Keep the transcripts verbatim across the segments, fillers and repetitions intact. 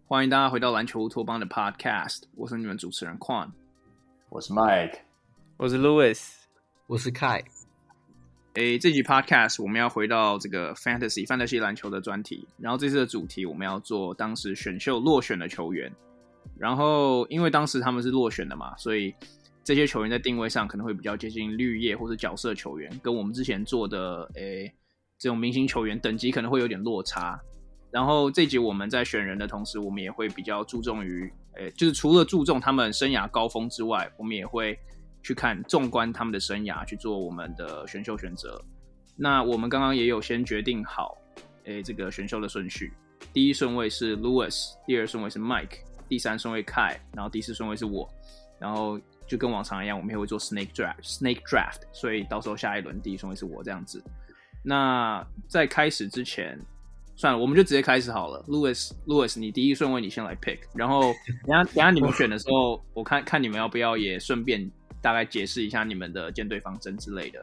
欢迎大家回到篮球乌托邦的 Podcast， 我是你们主持人 Quan， 我是 Mike， 我是 Louis， 我是 Kai。 诶，这集 Podcast 我们要回到这个 Fantasy Fantasy 篮球的专题，然后这次的主题我们要做当时选秀落选的球员，然后因为当时他们是落选的嘛，所以这些球员在定位上可能会比较接近绿叶或是角色球员，跟我们之前做的诶这种明星球员等级可能会有点落差。然后这集我们在选人的同时，我们也会比较注重于，诶，就是除了注重他们生涯高峰之外，我们也会去看纵观他们的生涯去做我们的选秀选择。那我们刚刚也有先决定好，诶，这个选秀的顺序，第一顺位是 Louis， 第二顺位是 Mike， 第三顺位 Kai， 然后第四顺位是我，然后就跟往常一样，我们也会做 Snake Draft Snake Draft， 所以到时候下一轮第一顺位是我这样子。那在开始之前，算了，我们就直接开始好了。Louis， Louis， 你第一顺位你先来 pick， 然后等一下等一下你们选的时候，我看看你们要不要也顺便大概解释一下你们的舰队方针之类的。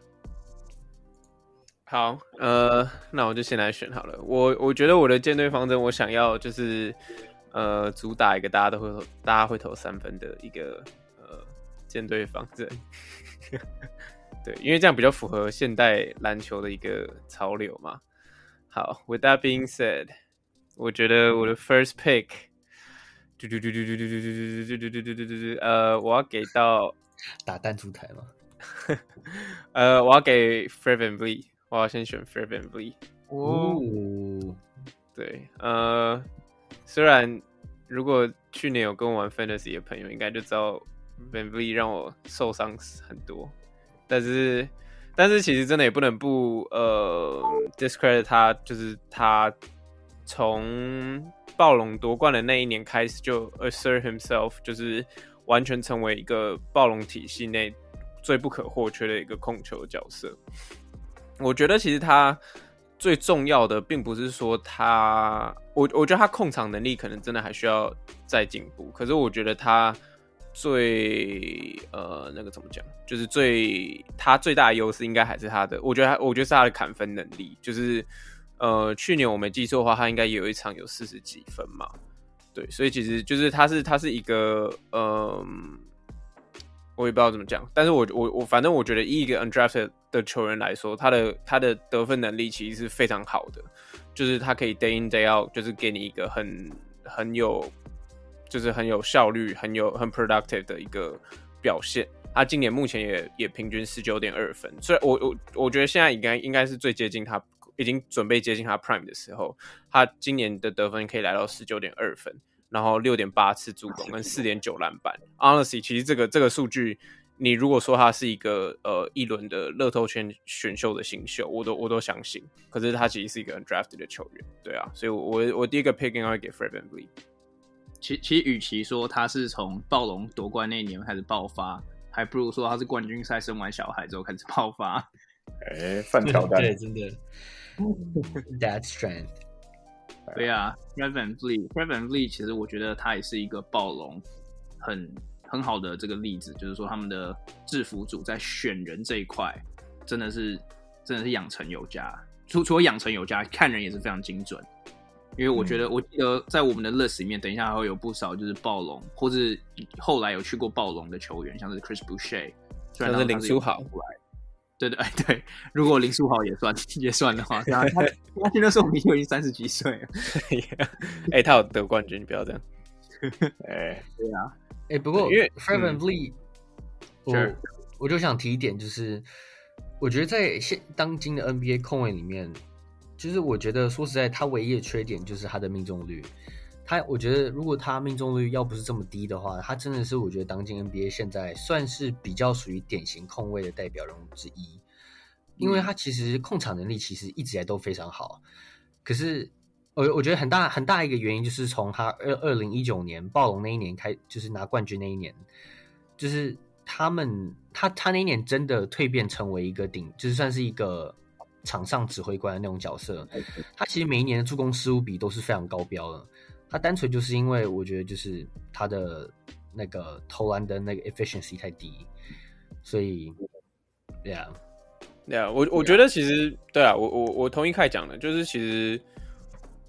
好，呃，那我就先来选好了。我我觉得我的舰队方针，我想要就是呃主打一个大家都会投大家会投三分的一个呃舰队方针。对，因为这样比较符合现代篮球的一个潮流嘛。好 ，With that being said， 我觉得我的 first pick， 嘟嘟嘟嘟嘟嘟嘟嘟嘟嘟嘟嘟嘟嘟，呃，我要给到打弹出台吗？ 呃，我要给 Fred VanVleet， 我要先选 Fred VanVleet。 哦， 对，呃，虽然如果去年有跟我玩 Fantasy 的朋友，应该就知道 VanVleet 让我受伤很多，但是。但是其实真的也不能不呃 discredit 他，就是他从暴龙夺冠的那一年开始就 assert himself， 就是完全成为一个暴龙体系内最不可或缺的一个控球的角色。我觉得其实他最重要的并不是说他，我我觉得他控场能力可能真的还需要再进步，可是我觉得他。最呃那个怎么讲，就是最他最大的优势应该还是他的，我觉得他我觉得是他的砍分能力，就是呃去年我没记错的话，他应该也有一场有四十几分嘛，对，所以其实就是他是他是一个呃，我也不知道怎么讲，但是我我我反正我觉得以一个 undrafted 的球员来说，他的他的得分能力其实是非常好的，就是他可以 day in day out， 就是给你一个很很有。就是很有效率、很有很 productive 的一个表现。他今年目前也也平均 十九点二 分，所以我我我觉得现在应该应该是最接近他，已经准备接近他 prime 的时候。他今年的得分可以来到 十九点二 分，然后 六点八 次助攻跟 四点九 篮板。Honestly， 其实这个这个数据，你如果说他是一个呃一轮的乐透圈选秀的新秀，我都我都相信。可是他其实是一个 undrafted 的球员，对啊，所以我我我第一个 pick 应该会给 Fred VanVleet。 其其实，与其说他是从暴龙夺冠那一年开始爆发，还不如说他是冠军赛生完小孩之后开始爆发。 哎，饭条蛋， 对，真的。That strength。 对啊 ，Fred VanVleet，Fred VanVleet 其实我觉得他也是一个暴龙很很好的这个例子，就是说他们的制服组在选人这一块真的是真的是养成有加，除除了养成有加，看人也是非常精准。因为我觉得，嗯、我记得在我们的 list 里面，等一下还会有不少就是暴龙，或是后来有去过暴龙的球员，像是 Chris Boucher， 像是林书豪， 对对对，如果林书豪也算也算的话，他他他那时候明就已经三十几岁了， 哎、欸，他有得冠军，你不要这样， 哎，对啊， 哎、欸，不过因为 Fred VanVleet，、 嗯、 我我就想提一点，就是我觉得在现当今的 N B A 控卫里面。就是我觉得说实在，他唯一的缺点就是他的命中率。他我觉得如果他命中率要不是这么低的话，他真的是我觉得当今 N B A 现在算是比较属于典型控卫的代表人物之一。因为他其实控场能力其实一直以来都非常好。可是我我觉得很大很大一个原因就是从他二零一九年暴龙那一年开，就是拿冠军那一年，就是他们他他那一年真的蜕变成为一个顶，就是算是一个。场上指挥官的那种角色，他其实每一年的助攻失误比都是非常高标的。他单纯就是因为我觉得就是他的那个投篮的那个 efficiency 太低，所以 ，yeah， yeah， 我我觉得其实对啊，我我我同意凯讲的，就是其实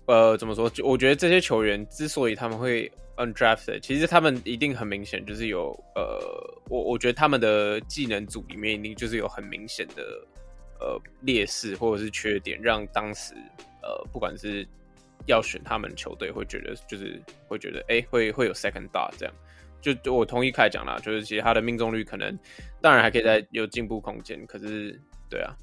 呃，怎么说？我觉得这些球员之所以他们会 undrafted， 其实他们一定很明显就是有呃，我我觉得他们的技能组里面一定就是有很明显的呃劣势或者是缺点，让当时呃不管是要选他们球队会觉得就是会觉得哎、欸、会会有 second thought 这样。就就我同意凯讲啦，就是其实他的命中率可能当然还可以再有进步空间，可是对啊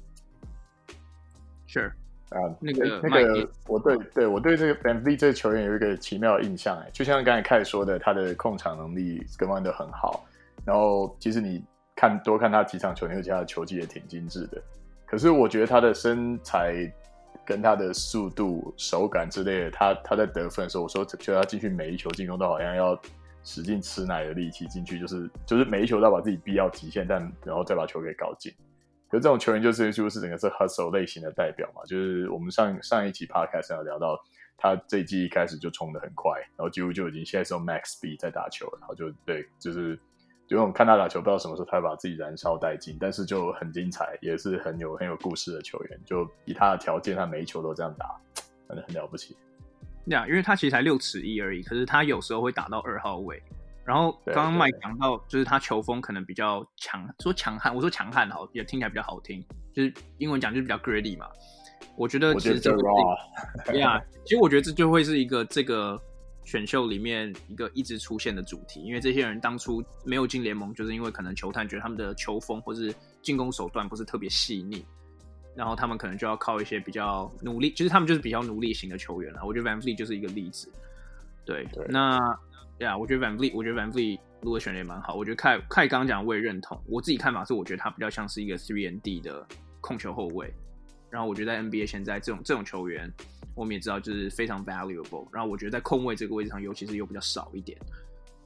，Sure。 啊， 那个那个，我对对我对这个 VanVleet 这个球员有一个奇妙的印象哎，就像刚才凯说的，他的控场能力跟方面都很好，然后其实你看多看他几场球，你会觉得他的球技也挺精致的。可是我觉得他的身材跟他的速度、手感之类的，他他在得分的时候，我说觉得他进去每一球进攻都好像要使劲吃奶的力气进去，就是就是每一球都要把自己逼到极限，但然后再把球给搞进。可是这种球员就是就是整个是 hustle 类型的代表嘛，就是我们上上一期 podcast 有聊到，他这一季一开始就冲得很快，然后几乎就已经现在是用 max speed 在打球了，然后就对，就是就我们看他打球，不知道什么时候他会把自己燃烧殆尽，但是就很精彩，也是很有很有故事的球员。就以他的条件，他每一球都这样打，真的很了不起。 对啊，因为他其实才六尺一而已，可是他有时候会打到二号位。然后刚刚麦讲到，就是他球风可能比较强，说强悍，我说强悍好，也听起来比较好听，就是英文讲就是比较 gritty 嘛。我觉得其实这个，对啊，其实我觉得这就会是一个这个选秀里面一个一直出现的主题，因为这些人当初没有进联盟，就是因为可能球探觉得他们的球风或是进攻手段不是特别细腻，然后他们可能就要靠一些比较努力，就是他们就是比较努力型的球员啦。我觉得 VanVleet 就是一个例子。对，对那。对啊，我觉得 VanVleet， 我觉得 VanVleet 如果选的也蛮好。我觉得凯凯刚刚讲我也认同，我自己看法是，我觉得他比较像是一个 three and D 的控球后卫。然后我觉得在 N B A 现在这种这种球员，我们也知道就是非常 valuable。然后我觉得在控卫这个位置上，尤其是又比较少一点。呀、yeah, ，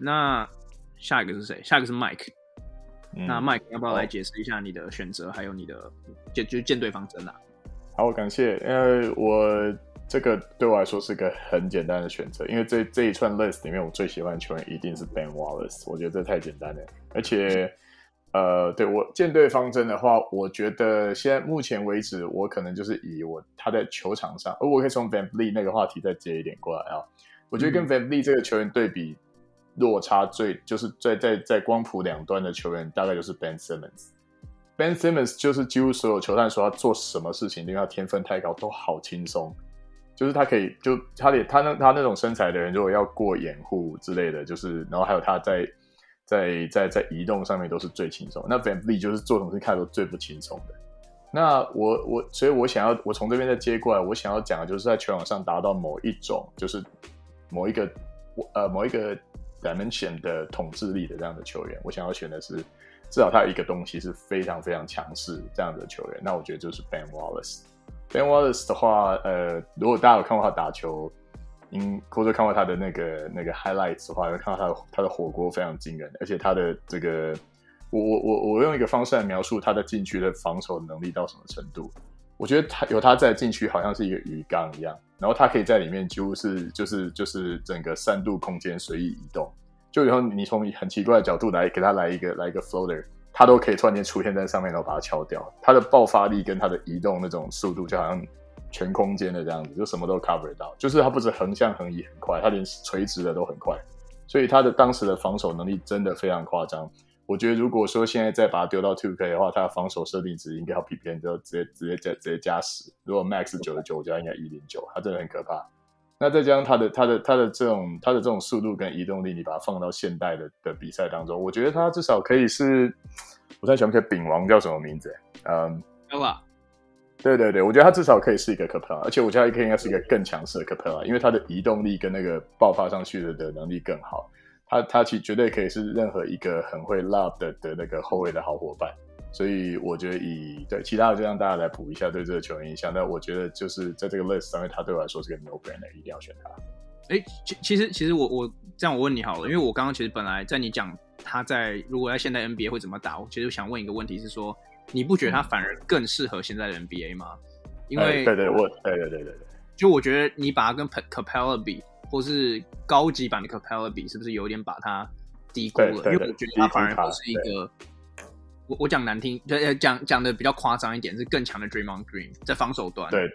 那下一个是谁？下一个是 Mike。嗯、那 Mike 要不要来解释一下你的选择，还有你的就就是舰队方针啊？ 好，感谢，因为我。这个对我来说是个很简单的选择，因为这这一串 list 里面，我最喜欢的球员一定是 Ben Wallace， 我觉得这太简单了。而且，呃，对我舰队方针的话，我觉得现在目前为止，我可能就是以我他在球场上，而我可以从 VanVleet 那个话题再接一点过来啊。我觉得跟 VanVleet 这个球员对比，落差最就是在在在光谱两端的球员，大概就是 Ben Simmons。Ben Simmons 就是几乎所有球探说他做什么事情，因为他天分太高，都好轻松。就是他可以，就他的他那他那种身材的人，如果要过掩护之类的，就是然后还有他在在在在移动上面都是最轻松。那 VanVleet 就是做什么事看都最不轻松的。那我我所以，我想要我从这边再接过来，我想要讲的就是在球场上达到某一种，就是某一个呃某一个 dimension 的统治力的这样的球员。我想要选的是，至少他有一个东西是非常非常强势这样的球员。那我觉得就是 Ben Wallace。Ben Wallace 的话，呃，如果大家有看过他打球，嗯，或者看过他的那个那个 highlights 的话，会看到他的他的火锅非常惊人，而且他的这个，我我我我用一个方式来描述他的禁区的防守能力到什么程度。我觉得他有他在禁区好像是一个鱼缸一样，然后他可以在里面几乎是就是就是整个三度空间随意移动，就以后你从很奇怪的角度来给他来一个来一个 floater。他都可以突然间出现在上面，然后把它敲掉。他的爆发力跟他的移动那种速度，就好像全空间的这样子，就什么都 cover 到。就是他不止横向横移很快，他连垂直的都很快。所以他的当时的防守能力真的非常夸张。我觉得如果说现在再把它丢到 two K 的话，他的防守设定值应该要比别人都直接直接加直接加十。如果 max 九十九，我觉得应该一零九，他真的很可怕。那再加上他的他的他的这种他的这种速度跟移动力，你把它放到现代的的比赛当中，我觉得他至少可以是，我在想可以饼王叫什么名字？嗯 ，Capela。 对对对，我觉得他至少可以是一个 Capela， 而且我觉得他应该是一个更强势的 Capela， 因为他的移动力跟那个爆发上去的的能力更好。他他其实绝对可以是任何一个很会 lob 的的那个后卫的好伙伴。所以我觉得以对其他的就让大家来补一下对这个球员印象，但我觉得就是在这个 list 上面，他对我来说是个 no brainer， 一定要选他。 哎，其其实其实我我这样我问你好了，因为我刚刚其实本来在你讲他在如果在现在 N B A 会怎么打，我其实想问一个问题是说，你不觉得他反而更适合现在的 N B A 吗？因为、 哎、对对我对对对对对， 就我觉得你把它跟 Capela 比，或是高级版的 Capela 比，是不是有点把它低估了？ 对对对， 因为我觉得他反而不是一个。我我讲难听，讲讲的比较夸张一点，是更强的 Draymond Green 在防守端。 对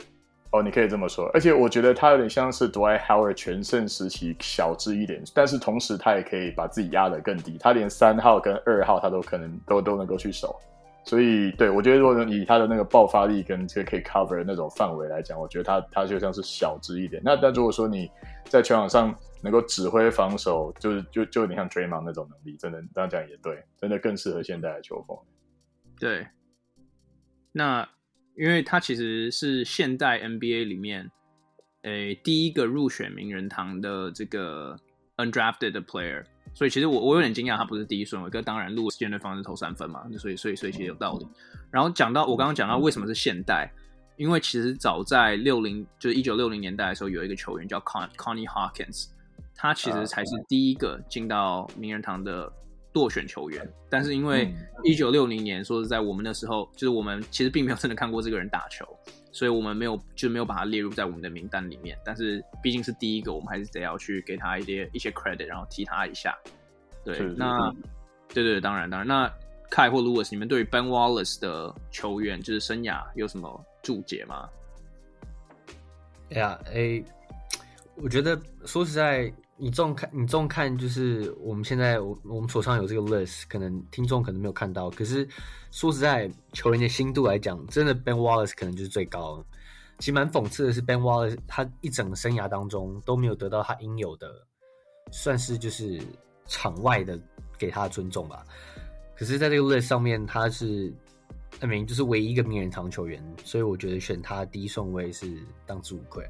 哦，你可以这么说，而且我觉得他有点像是 Dwight Howard 全盛时期小只一点，但是同时他也可以把自己压得更低，他连三号跟二号他都可能都都能够去守，所以对我觉得如果以他的那个爆发力跟这个可以 cover 的那种范围来讲，我觉得他他就像是小只一点。那但如果说你在球场上能够指挥防守，就是就就有点像 Draymond 那种能力，真的这样讲也对，真的更适合现代的球风。 对，那。因为他其实是现代 N B A 里面，诶第一个入选名人堂的这个 undrafted 的 player， 所以其实我我有点惊讶他不是第一顺位，可当然路线对方是投三分嘛，所以所以所以其实有道理。然后讲到我刚刚讲到为什么是现代，因为其实早在六零就是一九六零年代的时候，有一个球员叫 Con, Connie Hawkins， 他其实才是第一个进到名人堂的落选球员，但是因为一九六零年说实在我们那时候就是我们其实并没有真的看过这个人打球，所以我们没有就没有把他列入在我们的名单里面，但是毕竟是第一个，我们还是得要去给他一些一些 credit， 然后提他一下。对，是是是那对对当然当然。那凯或 Lewis， 你们对于 Ben Wallace 的球员就是生涯有什么注解吗？ 哎呀，哎，我觉得说实在。你重看，你重看，就是我们现在我我们手上有这个 list， 可能听众可能没有看到。可是说实在，球员的心度来讲，真的 Ben Wallace 可能就是最高的。其实蛮讽刺的是 ，Ben Wallace 他一整个生涯当中都没有得到他应有的，算是就是场外的给他的尊重吧。可是在这个 list 上面，他是I mean就是唯一一个名人堂球员，所以我觉得选他第一顺位是当之无愧。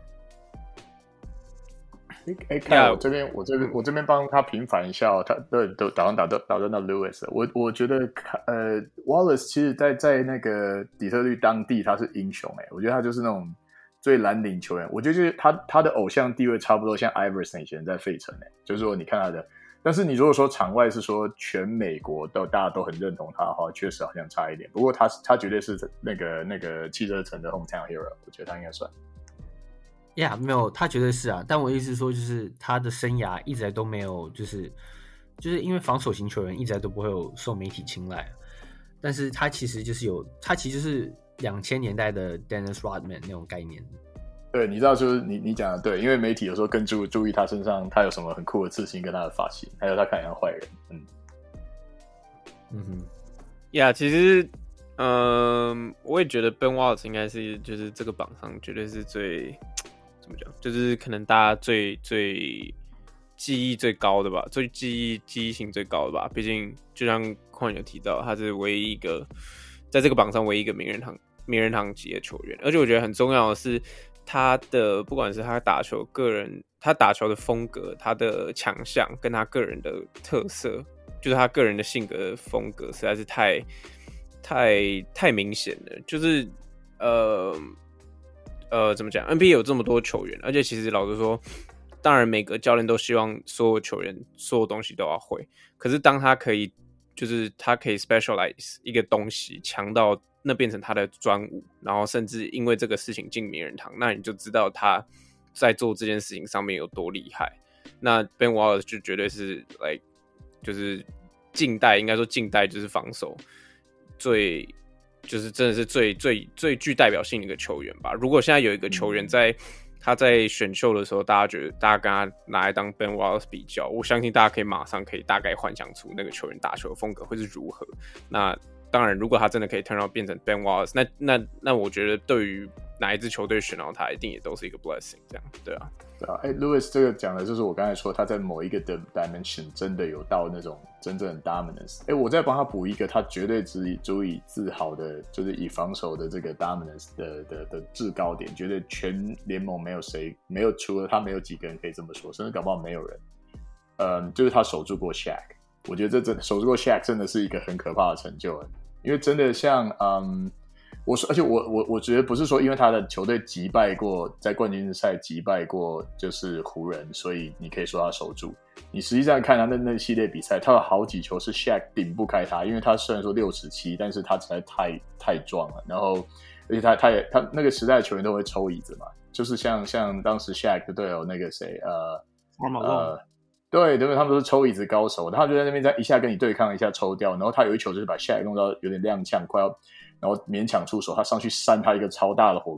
哎，看我这边，我这边，我这边帮他平反一下哦。他对都打算打到打到那 Lewis， 我我觉得呃 ，Wallace 其实在在那个底特律当地他是英雄哎，我觉得他就是那种最蓝领球员。我觉得就是他他的偶像地位差不多像 Iverson 以前在费城哎，就是说你看他的，但是你如果说场外是说全美国都大家都很认同他的话，确实好像差一点。不过他他绝对是那个那个汽车城的 hometown hero， 我觉得他应该算。 呀、yeah, 没有，他绝对是啊。但我意思是说，就是他的生涯一直来都没有，就是就是因为防守型球员一直来都不会有受媒体青睐。但是他其实就是有，他其实就是两千年代的 Dennis Rodman 那种概念。 对，你知道，就是你你讲的对，因为媒体有时候更注注意他身上他有什么很酷的刺青跟他的发型，还有他看起来像坏人。嗯嗯哼， 呀， yeah, 其实，嗯、呃，我也觉得 Ben Wallace 应该是就是这个榜上绝对是最。怎么讲？就是可能大家最最记忆最高的吧，最记忆记忆性最高的吧。毕竟就像矿有提到，他是唯一一个在这个榜上唯一一个名人堂名人堂级的球员。而且我觉得很重要的是，他的不管是他打球个人，他打球的风格、他的强项跟他个人的特色，就是他个人的性格的风格，实在是太太太明显了。就是呃。呃，怎么讲 ？N B A 有这么多球员，而且其实老实说，当然每个教练都希望所有球员所有东西都要会。可是当他可以，就是他可以 specialize 一个东西，强到那变成他的专武，然后甚至因为这个事情进名人堂，那你就知道他在做这件事情上面有多厉害。那 Ben Wallace 就绝对是 like 就是近代，应该说近代就是防守最。就是真的是最最最具代表性的一个球员吧。如果现在有一个球员在他在选秀的时候，大家觉得大家跟他拿来当 Ben Wallace 比较，我相信大家可以马上可以大概幻想出那个球员打球的风格会是如何。那当然，如果他真的可以 turn out 变成 Ben Wallace， 那那那我觉得对于哪一支球队选到他，一定也都是一个 blessing， 这样对啊。 对啊，哎 ，Lewis 这个讲的就是我刚才说他在某一个的 dimension 真的有到那种真正的 dominance。哎，我再帮他补一个，他绝对足以足以自豪的，就是以防守的这个 dominance 的的的制高点，绝对全联盟没有谁没有，除了他没有几个人可以这么说，甚至搞不好没有人。嗯，就是他守住过 Shaq， 我觉得这真守住过 Shaq 真的是一个很可怕的成就，因为真的像嗯。我说，而且我我我觉得不是说因为他的球队击败过在冠军赛击败过就是湖人，所以你可以说他守住。你实际上看他那那系列比赛，他有好几球是 Shaq 顶不开他，因为他虽然说六尺七，但是他实在太太壮了。然后，而且他他也他那个时代的球员都会抽椅子嘛，就是像像当时 Shaq 的队友那个谁呃呃。对，对，他们都是抽椅子高手，他就在那边在一下跟你对抗，一下抽掉，然后他有一球就是把 Shaq 弄到有点踉跄，快要。然后勉强出手，他上去扇他一个超大的火锅，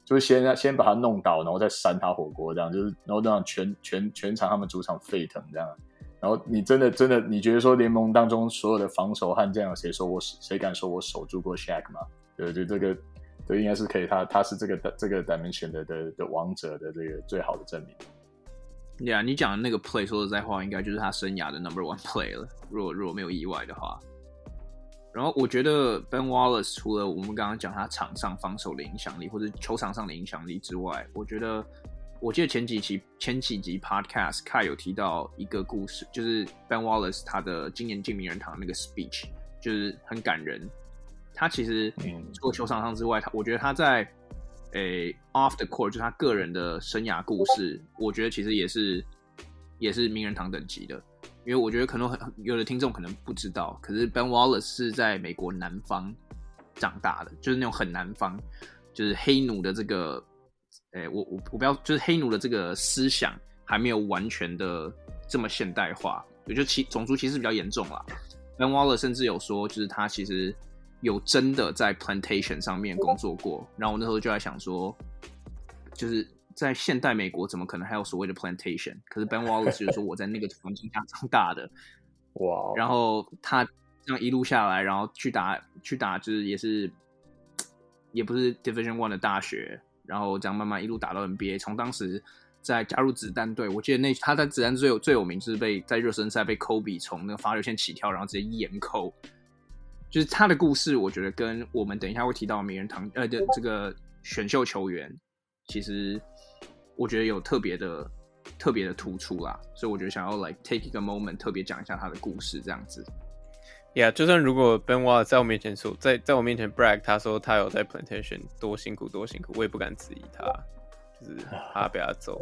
就是先先把他弄倒，然后再扇他火锅这样，就是然后让全全全场他们主场沸腾这样。然后你真的真的你觉得说联盟当中所有的防守悍将，谁说我谁敢说我守住过 Shaq 吗？对，就这个这应该是可以，他他是这个这个 dimension 的的的王者的这个最好的证明。 对啊，你讲的那个 play 说实在话，应该就是他生涯的 number one play 了，如果如果没有意外的话。然后我觉得 Ben Wallace 除了我们刚刚讲他场上防守的影响力，或者球场上的影响力之外，我觉得。我记得前几期前几集 podcast Kai 有提到一个故事，就是 Ben Wallace 他的今年进名人堂那个 speech， 就是很感人。他其实除了球场上之外，他我觉得他在诶 off the court 就是他个人的生涯故事，我觉得其实也是也是名人堂等级的。因为我觉得可能很有的听众可能不知道，可是 Ben Wallace 是在美国南方长大的，就是那种很南方，就是黑奴的这个。欸、我我我不要，就是黑奴的这个思想还没有完全的这么现代化，我觉得其种族歧视比较严重啦。Ben Wallace 甚至有说，就是他其实有真的在 plantation 上面工作过。然后我那时候就在想说，就是在现代美国怎么可能还有所谓的 plantation？ 可是 Ben Wallace 就是说我在那个环境下长大的， 哇！ 然后他这样一路下来，然后去打去打，就是也是也不是 Division One 的大学。然后这样慢慢一路打到 N B A， 从当时在加入子弹队，我记得那他在子弹最有最有名就是被在热身赛被 Kobe 从那个罚球线起跳，然后直接一眼扣。就是他的故事，我觉得跟我们等一下会提到名人堂呃的这个选秀球员，其实我觉得有特别的特别的突出啦，所以我觉得想要 like take 一个 moment 特别讲一下他的故事这样子。 Yeah， 就算如果 Ben Wallace 在我面前说，在在我面前 brag， 他说他有在 plantation 多辛苦多辛苦，我也不敢质疑他，就是他被他走。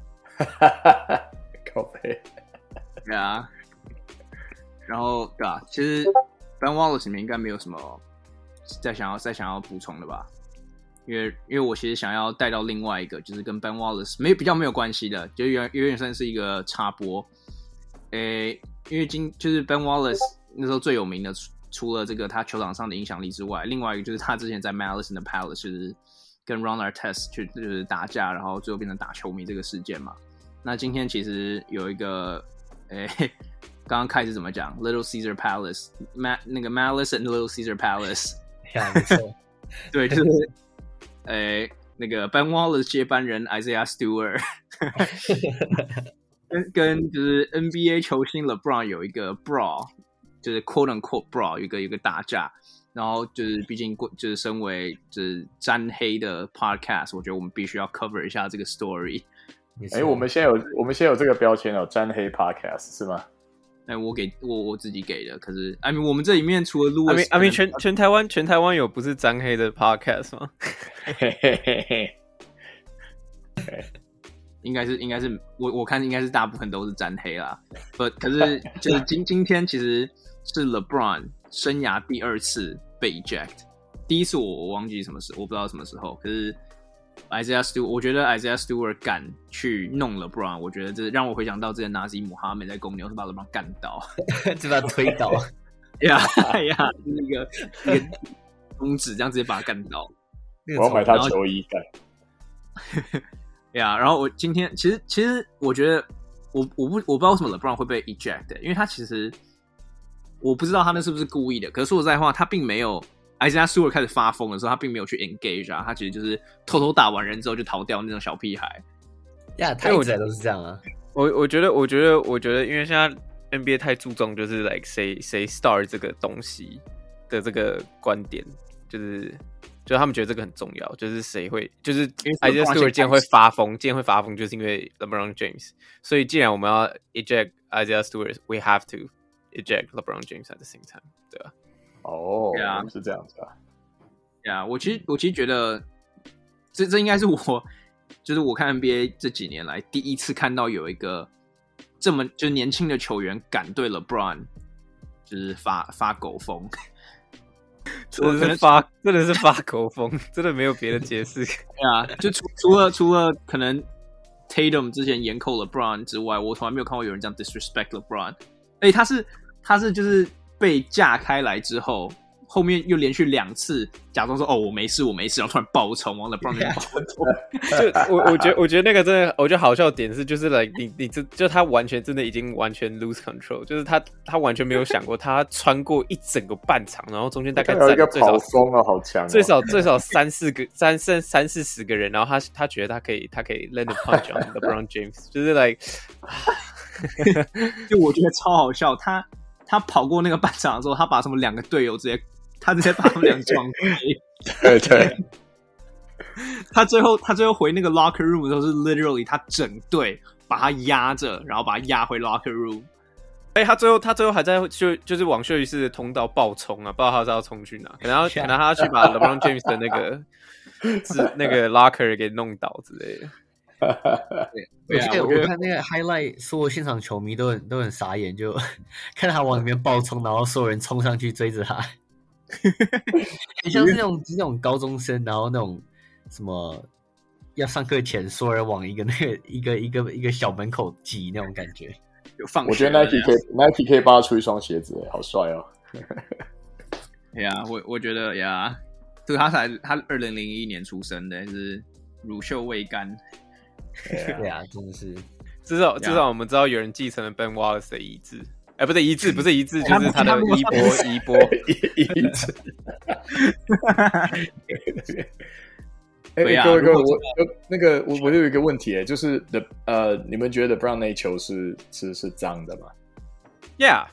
靠背。 对啊。然后对啊，其实 Ben Wallace 里面应该没有什么再想要再想要补充的吧？因为因为我其实想要带到另外一个，就是跟 Ben Wallace 没比较没有关系的，就有有点算是一个插播。诶，因为今就是 Ben Wallace。那时候最有名的，除了这个他球场上的影响力之外，另外一个就是他之前在 Malice in the Palace 就是跟 Ron Artest 去就是打架，然后最后变成打球迷这个事件嘛。那今天其实有一个，诶，刚刚开始怎么讲 ？Little Caesar Palace， Ma, 那个 Malice and Little Caesar Palace， 呀，没错， 对，就是，诶，那个 Ben Wallace 接班人 Isaiah Stewart 跟跟就是 N B A 球星 LeBron 有一个 brawl。就是 quote unquote brawl 有一个有一个打架，然后就是毕竟就是身为就是沾黑的 podcast， 我觉得我们必须要 cover 一下这个 story。 哎，我们现在有我们现在有这个标签哦，沾黑 podcast 是吗？ 哎，我给我我自己给的，可是 I mean 我们这里面除了 Louis， I mean, I mean 全全台湾全台湾有不是沾黑的 podcast 吗？ 嘿嘿嘿嘿。 应该是应该是我我看应该是大部分都是沾黑啦，不可是就是今今天其实是 LeBron 生涯第二次被 eject， 第一次我我忘记什么时，我不知道什么时候，可是 Isaiah Stewart， 我觉得 Isaiah Stewart 敢去弄 LeBron， 我觉得这让我回想到之前纳西姆哈梅在公牛是把 LeBron 干倒， 就把他推倒， 呀呀，就是一个一个中指这样直接把他干倒， 我要买他球衣干。 呀，yeah, 然后我今天其实其实我觉得我我不我不知道为什么 LeBron 会被 eject， 因为他其实我不知道他那是不是故意的，可是说实在话，他并没有 Isaiah Stewart 开始发疯的时候，他并没有去 engage 啊，他其实就是偷偷打完人之后就逃掉那种小屁孩。 呀，他一直都是这样啊。 我我觉得我觉得我觉得，因为现在 N B A 太注重就是 like 谁谁 star 这个东西的这个观点，就是。就他们觉得这个很重要，就是谁会，就是 Isaiah Stewart 今天会发疯，今天会发疯，就是因为 LeBron James。所以既然我们要 eject Isaiah Stewart，we have to eject LeBron James at the same time， 对吧？ 哦， yeah. 是这样子啊。 呀、yeah, ，我其实我其实觉得这这应该是我，就是我看 N B A 这几年来第一次看到有一个这么就是年轻的球员敢对 LeBron 就是发发狗疯。 真的是发，真的是发狗疯，真的没有别的解释。 对啊，就除除了除了可能 Tatum 之前严扣 LeBron 之外，我从来没有看过有人这样 disrespect LeBron。而且他是他是就是被架开来之后， 后面又连续两次假装说哦我没事我没事，然后突然爆冲往 LeBron 那边爆冲。 就我我觉得我觉得那个真的，我觉得好笑的点是，就是 like 你你这就他完全真的已经完全 lose control， 就是他他完全没有想过他穿过一整个半场，然后中间大概有一个最少跑风啊，好强、哦， 最少最少三四个三三三四十个人，然后他他觉得他可以他可以 land a punch on LeBron James， 就是 like 就我觉得超好笑，他他跑过那个半场的时候，他把什么两个队友直接他直接把他们俩撞飞。 对对。 他最后他最后回那个 locker room 的时候是 literally 他整队把他压着，然后把他压回 locker room。 哎、欸，他最后他最后还在就就是往休息室的通道爆冲啊，不知道他是要冲去哪，可能要可能他要去把 LeBron James 的那个是那个 locker 给弄倒之类的。 对啊，我看那个 highlight， 所有现场球迷都很都很傻眼，就看他往里面爆冲，然后所有人冲上去追着他，很像是那种那种高中生，然后那种什么要上课前，所有人往一个那个一个一个一个小门口挤那种感觉。 有放我觉得 Nike 可以 Nike 可以帮他出一双鞋子，好帅哦！ 呀，yeah, 我我觉得呀，对、yeah, 他才他二零零一年出生的，是乳臭未干。 对啊，真的是， 至少至少我们知道有人继承了 Ben Wallace 的遗志，哎、欸，不是遗志，不是遗志，就是他的衣钵衣钵遗志。哎、欸， 啊、 各位各位，我那个我我有一个问题，就是 The 呃，你们觉得 Brown 那一球是是是脏的吗 ？Yeah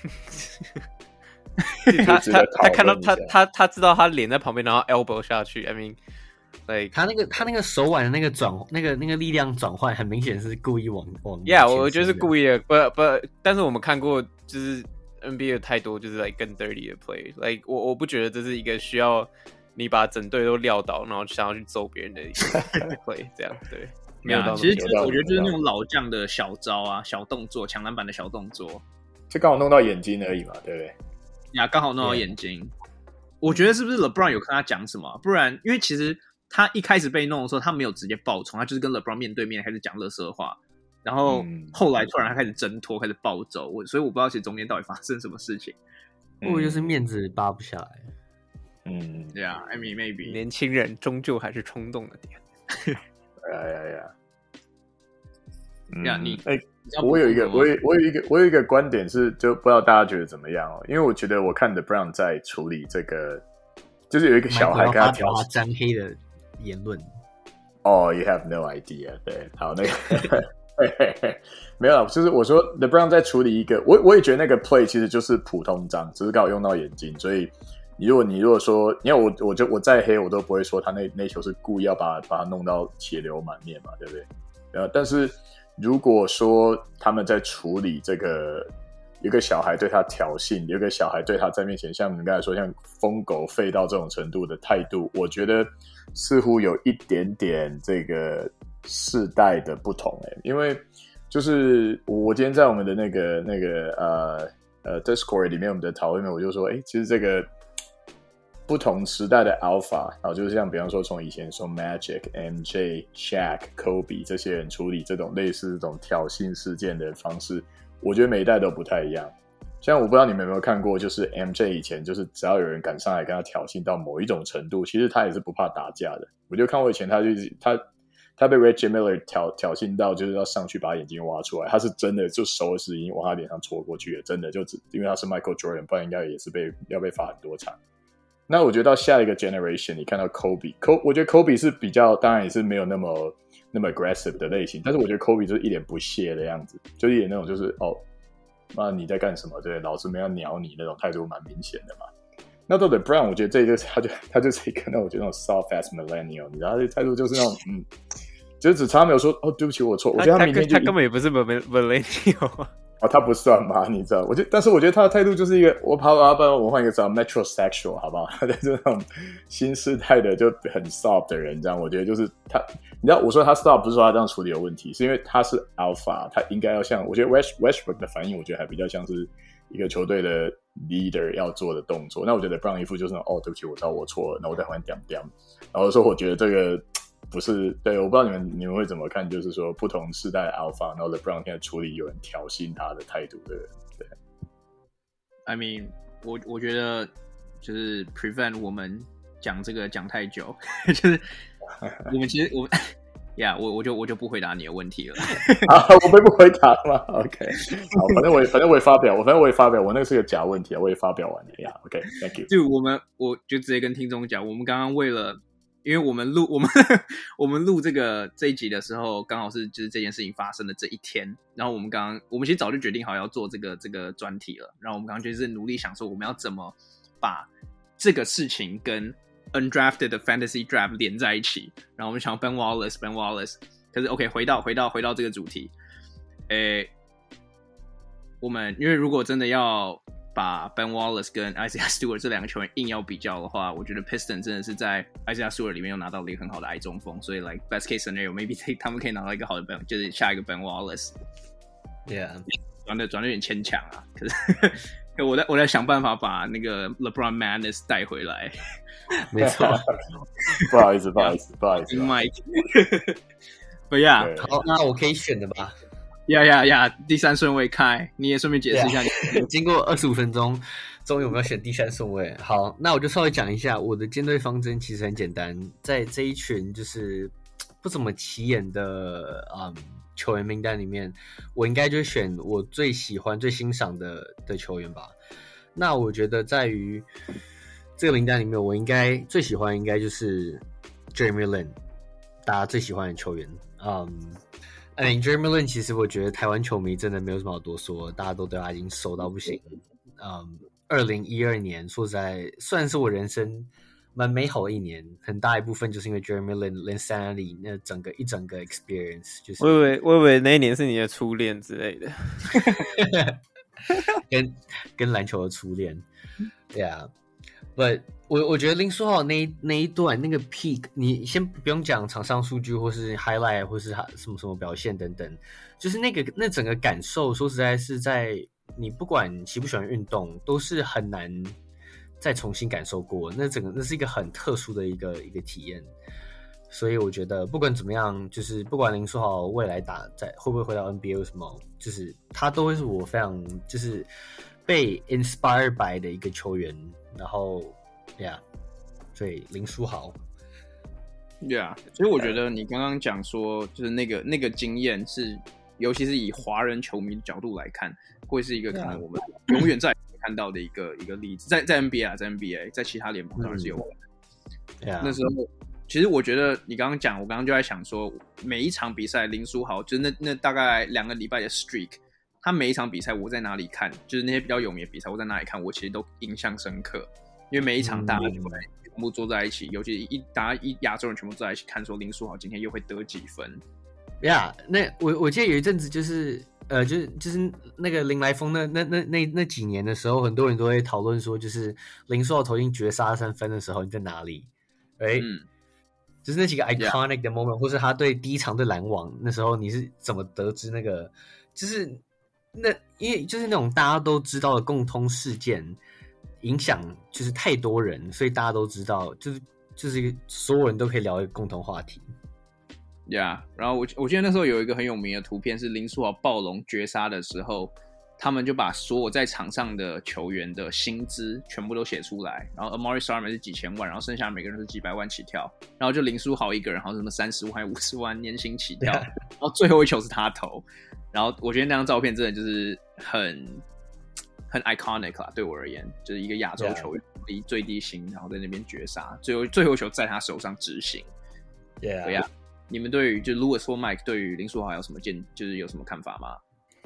他他他看到他他他知道他脸在旁边，然后 elbow 下去 ，I mean。Like, 他那个他那个手腕的那个转那个那个力量转换，很明显是故意往往。 Yeah， 我觉得是故意的，不不，但是我们看过就是 N B A 有太多就是 like 更 dirty 的 play，like 我我不觉得这是一个需要你把整队都撂倒，然后想要去揍别人的一个 play， 这样对，没有到那么。 其实我觉得就是那种老将的小招啊、小动作、抢篮板的小动作， 就刚好弄到眼睛而已嘛，对不对？ 呀，刚好弄到眼睛。我觉得是不是 LeBron 有跟他讲什么？不然，因为其实。他一开始被弄的时候，他没有直接爆冲，他就是跟 LeBron 面对面开始讲垃圾话，然后后来突然他开始挣脱，开始暴走，我所以我不知道其实中间到底发生什么事情。 不过就是面子扒不下来。 嗯， 对啊 ，I mean maybe 年轻人终究还是冲动了点。 哎呀呀！ 呀，你哎，我有一个，我有我有一个，我有一个观点是，就不知道大家觉得怎么样哦？因为我觉得我看 The Brown 在处理这个，就是有一个小孩跟他调他沾黑的。言论哦、oh, ，You have no idea。对，好，那个没有啦，就是我说 The Brown 在处理一个，我我也觉得那个 play 其实就是普通脏，只是刚好用到眼睛，所以你如果你如果说，你看我我就我再黑我都不会说他那那球是故意要把把它弄到血流满面嘛，对不对？呃，但是如果说他们在处理这个。有个小孩对他挑衅，有个小孩对他在面前，像你刚才说，像疯狗吠到这种程度的态度，我觉得似乎有一点点这个世代的不同诶、欸，因为就是我今天在我们的那个那个呃呃 Discord 里面，我们的讨论里面，我就说，哎，其实这个不同时代的 Alpha， 然后就是像比方说从以前说 Magic、M J、Shaq、Kobe 这些人处理这种类似这种挑衅事件的方式。我觉得每一代都不太一样，像我不知道你们有没有看过，就是 M J 以前就是只要有人敢上来跟他挑衅到某一种程度，其实他也是不怕打架的。我就看过以前他就他他被 Reggie Miller 挑挑衅到就是要上去把眼睛挖出来，他是真的就手指已经往他脸上戳过去了，真的就只因为他是 Michael Jordan， 不然应该也是被要被罚很多场。那我觉得到下一个 generation， 你看到 Kobe， Kobe 我觉得 Kobe 是比较当然也是没有那么。那么 aggressive 的类型，但是我觉得 Kobe 就是一脸不屑的样子，就一脸那种就是哦，那你在干什么？对，老子没有鸟你那种态度，蛮明显的嘛。那到 The Brown， 我觉得这就是他就他就是一个那我觉得那种 soft ass millennial， 你知道他的态度就是那种嗯，就是只差没有说哦，对不起，我错。我觉得他明天就他根本也不是 millennial。 哦，他不算吧？你知道？我觉得，但是我觉得他的态度就是一个，我跑啊，不然我换一个词 ，metrosexual， 好不好？他就是那种新世代的就很 soft 的人，这样我觉得就是他，你知道，我说他 soft 不是说他这样处理有问题，是因为他是 alpha， 他应该要像，我觉得 West Westbrook 的反应，我觉得还比较像是一个球队的 leader 要做的动作。那我觉得 Brown 一副就是那种，哦，对不起，我知道我错了，那我再换点点，然后说我觉得这个。不是，对，我不知道你们你们会怎么看，就是说不同世代的 Alpha， 然后 LeBron 现在处理有人挑衅他的态度的，对。 I mean， 我我觉得就是 prevent 我们讲这个讲太久，就是我们其实我呀， yeah, 我我就我就不回答你的问题了。 啊，我们不回答吗 ？OK， 好，反正我反正我也发表，我反正我也发表，我那个是个假问题啊，我也发表完了呀。OK，Thank you。 就我们我就直接跟听众讲，我们刚刚为了，因为我们录我们我们录这个这一集的时候，刚好是就是这件事情发生的这一天，然后我们刚刚我们其实早就决定好要做这个这个专题了，然后我们刚刚就是努力想说我们要怎么把这个事情跟undrafted 的 fantasy draft 连在一起，然后我们想要 Ben Wallace Ben Wallace， 可是 OK 回到回到回到这个主题，诶，我们因为如果真的要把 Ben Wallace 跟 Isaiah Stewart 这两个球员硬要比较的话，我觉得 Piston 真的是在 Isaiah Stewart 里面有拿到了一个很好的矮中锋，所以 like best case scenario maybe 他们可以拿到一个好的 Ben， 就是下一个 Ben Wallace。Yeah， 转的转的有点牵强啊，可是我在我在想办法把那个 LeBron Madness 带回来。 没错， 不好意思，不好意思，不好意思 ，Mike。不呀， 好，那我可以选的吧？ 呀呀呀！第三顺位开，你也顺便解释一下你。 Yeah. 经过二十五分钟，终于我们要选第三顺位。好，那我就稍微讲一下我的舰队方针，其实很简单，在这一群就是不怎么起眼的嗯球员名单里面，我应该就选我最喜欢、最欣赏的的球员吧。那我觉得在于这个名单里面，我应该最喜欢应该就是 Jeremy Lin， 大家最喜欢的球员。嗯。I mean, Jeremy Lin 其实我觉得台湾球迷真的没有什么好多说，大家都对他已经熟到不行。嗯，二零一二年说实在算是我人生蛮美好的一年，很大一部分就是因为 Jeremy Lin Linsanity 那整个一整个 experience， 就是。 我以为我以为那一年是你的初恋之类的， 跟跟篮球的初恋 ，Yeah。But 我我觉得林书豪那一那一段那个 peak， 你先不用讲场上数据或是 highlight 或是什么什么表现等等，就是那个那整个感受，说实在是在你不管喜不喜欢运动，都是很难再重新感受过。那整个那是一个很特殊的一个一个体验，所以我觉得不管怎么样，就是不管林书豪未来打在会不会回到 N B A 什么，就是他都会是我非常就是被 inspired by 的一个球员。然后 ，Yeah， 所以林书豪 ，Yeah， 所以我觉得你刚刚讲说，就是那个那个经验是，尤其是以华人球迷的角度来看，会是一个可能我们永远再也没看到的一个一个例子。在在 N B A 啊，在 N B A， 在其他联盟当然是有可能。 Yeah. 那时候，其实我觉得你刚刚讲，我刚刚就在想说，每一场比赛，林书豪就是那那大概两个礼拜的 streak。他每一场比赛我在哪里看，就是那些比较有名的比赛我在哪里看，我其实都印象深刻，因为每一场大家就会全部坐在一起，尤其一大家一亚洲人全部坐在一起看，说林书豪今天又会得几分。 呀、yeah, 那我我记得有一阵子就是呃，就是就是那个林来疯那那那那那几年的时候，很多人都会讨论说，就是林书豪投进绝杀三分的时候你在哪里？哎、right? 嗯，就是那几个 iconic 的 moment，、yeah. 或是他对第一场对篮网那时候你是怎么得知那个就是。那因为就是那种大家都知道的共通事件，影响就是太多人，所以大家都知道，就是就是一个所有人都可以聊一个共同话题。 Yeah， 然后我我记得那时候有一个很有名的图片是林书豪暴龙绝杀的时候，他们就把所有在场上的球员的薪资全部都写出来，然后 Amari Stoudemire 是几千万，然后剩下每个人是几百万起跳，然后就林书豪一个人好像什么三十万、五十万年薪起跳，然后最后一球是他投。然后我觉得那张照片真的就是很很 iconic 啦，对我而言，就是一个亚洲球员以最低薪，然后在那边绝杀，最后最后球在他手上执行。 Yeah， 对呀。你们对于就 Louis 或 Mike 对于林书豪有什么见，就是有什么看法吗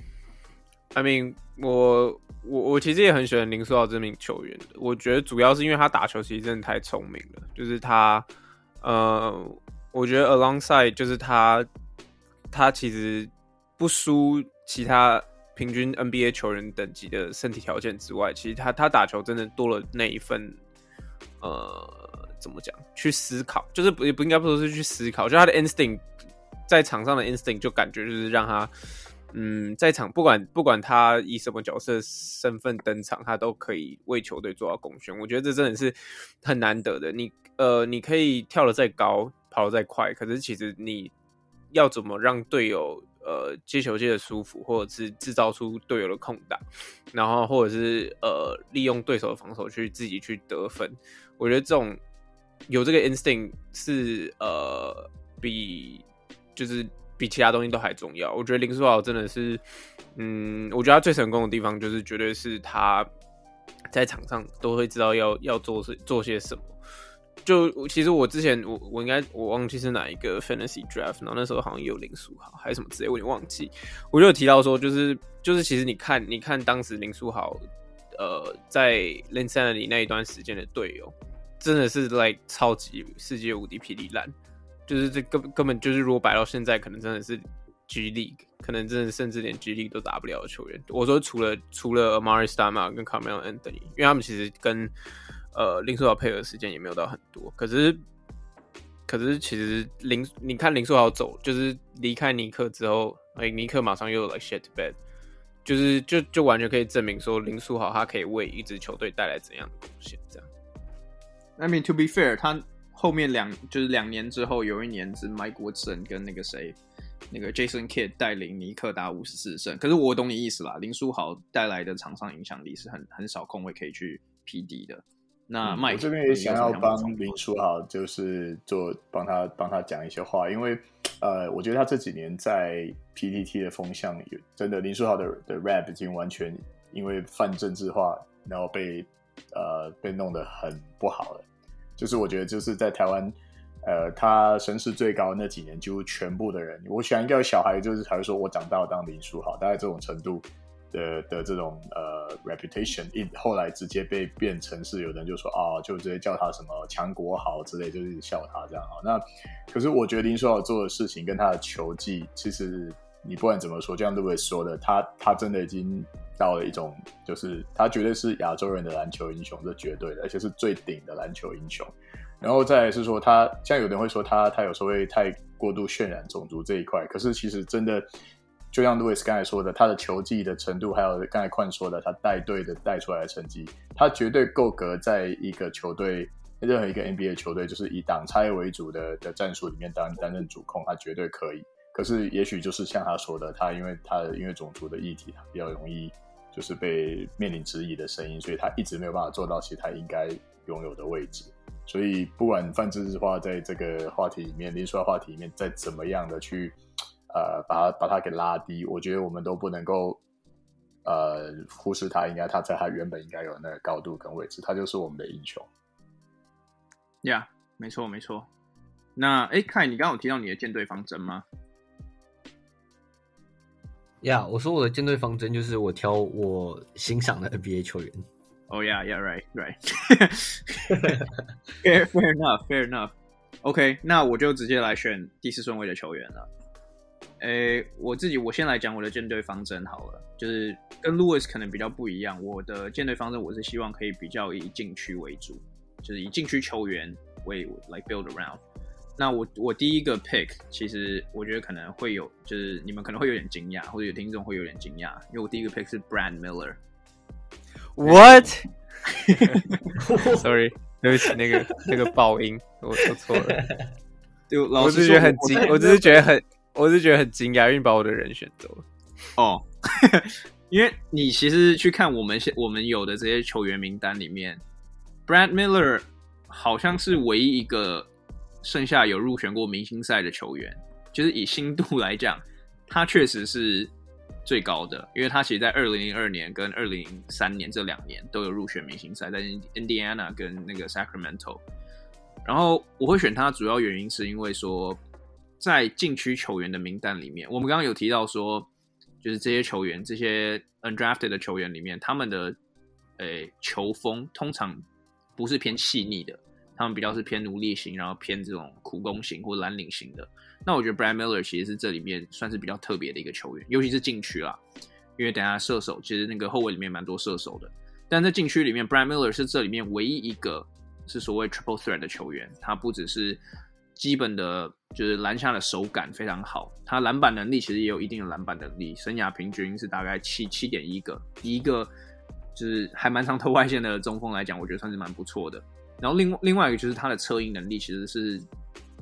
？I mean， 我我我其实也很喜欢林书豪这名球员的，我觉得主要是因为他打球其实真的太聪明了，就是他呃，我觉得 alongside 就是他他其实。不输其他平均 N B A 球员等级的身体条件之外，其实他他打球真的多了那一份呃怎么讲？去思考，就是不不应该不说是去思考，就他的 instinct 在场上的 instinct 就感觉就是让他嗯在场不管不管他以什么角色身份登场，他都可以为球队做到贡献。我觉得这真的是很难得的。你呃你可以跳得再高，跑得再快，可是其实你要怎么让队友呃接球接的舒服，或者是制造出队友的空档，然后或者是呃利用对手的防守去自己去得分。我觉得这种有这个 instinct 是呃比就是比其他东西都还重要。我觉得林书豪真的是，嗯，我觉得他最成功的地方就是绝对是他在场上都会知道要要做做些什么。就其实我之前我我应该我忘记是哪一个 fantasy draft， 然后那时候好像有林书豪还是什么之类，我有点忘记。我就有提到说，就是就是其实你看你看当时林书豪呃在 Linsanity 那一段时间的队友，真的是 like 超级世界无敌霹雳烂，就是这根根本就是如果摆到现在，可能真的是 G League， 可能真的甚至连 G League 都打不了的球员。我说除了除了 Amari Stoudemire 跟 Carmelo Anthony， 因为他们其实跟呃，林书豪配合时间也没有到很多，可是，可是其实林，你看林书豪走，就是离开尼克之后，哎，尼克马上又 like shit to bed， 就是就就完全可以证明说林书豪他可以为一支球队带来怎样的贡献，这样。 I mean to be fair， 他后面两就是两年之后，有一年是 Mike Woodson 跟那个谁，那个 Jason Kidd 带领尼克打五十四胜。可是我懂你意思啦，林书豪带来的场上影响力是很很少控卫可以去匹敌的。那 Mike，、嗯、 我这边也想要帮林书豪，就是做帮他帮他讲一些话，因为呃，我觉得他这几年在 P T T 的风向有真的林书豪的的 rap 已经完全因为泛政治化，然后被呃被弄得很不好了。就是我觉得就是在台湾，呃，他声势最高那几年，几乎全部的人，我想应该有小孩就是才会说我长大要当林书豪，大概这种程度。的的这种呃 reputation， 后来直接被变成是有人就说啊，就直接叫他什么强国豪之类，就是笑他这样啊。那可是我觉得林书豪做的事情跟他的球技，其实你不管怎么说，就像 Louis 说的，他他真的已经到了一种，就是他绝对是亚洲人的篮球英雄，这绝对的，而且是最顶的篮球英雄。然后再来是说他，像有人会说他他有时候会太过度渲染种族这一块，可是其实真的。就像 Louis 刚才说的，他的球技的程度，还有刚才邝说的，他带队的带出来的成绩，他绝对够格在一个球队，任何一个 N B A 球队，就是以挡拆为主的的战术里面担担任主控，他绝对可以。可是也许就是像他说的，他因为他的因为种族的议题，他比较容易就是被面临质疑的声音，所以他一直没有办法做到其实他应该拥有的位置。所以不管泛政治化在这个话题里面，林书豪话题里面再怎么样的去。呃，把它把它给拉低，我觉得我们都不能够呃忽视他，应该他在他原本应该有的那个高度跟位置，他就是我们的英雄。 呀、yeah, ，没错没错。那哎，凯，你刚刚有提到你的舰队方针吗？ 呀、yeah, ，我说我的舰队方针就是我挑我欣赏的 N B A 球员。 Oh yeah, yeah, right, right. fair, fair enough, fair enough. OK， 那我就直接来选第四顺位的球员了。诶，我自己我先来讲我的舰队方针好了，就是跟 Louis 可能比较不一样。我的舰队方针我是希望可以比较以禁区为主，就是以禁区球员为 like build around。那我我第一个 pick， 其实我觉得可能会有，就是你们可能会有点惊讶，或者有听众会有点惊讶，因为我第一个 pick 是 Brad Miller。What？ Sorry， 对不起，那个那个爆音，我说错了。 就老我是觉得很惊，我只是觉得很。我是觉得很惊讶，因为把我的人选走了。 哦，因为你其实去看我们我们有的这些球员名单里面 ，Brad Miller 好像是唯一一个剩下有入选过明星赛的球员。就是以新度来讲，他确实是最高的，因为他其实在二零零二年跟二零零三年这两年都有入选明星赛，在 Indiana 跟那个 Sacramento。然后我会选他，主要原因是因为说。在禁区球员的名单里面，我们刚刚有提到说，就是这些球员，这些 undrafted 的球员里面，他们的诶球风通常不是偏细腻的，他们比较是偏努力型，然后偏这种苦攻型或蓝领型的。那我觉得 Brad Miller 其实是这里面算是比较特别的一个球员，尤其是禁区啦，因为等一下射手其实那个后卫里面蛮多射手的，但在禁区里面 Brad Miller 是这里面唯一一个是所谓 triple threat 的球员，他不只是基本的就是篮下的手感非常好，他篮板能力其实也有一定的篮板能力，生涯平均是大概七七点一个，以一个就是还蛮常投外线的中锋来讲，我觉得算是蛮不错的。然后另另外一个就是他的策应能力其实是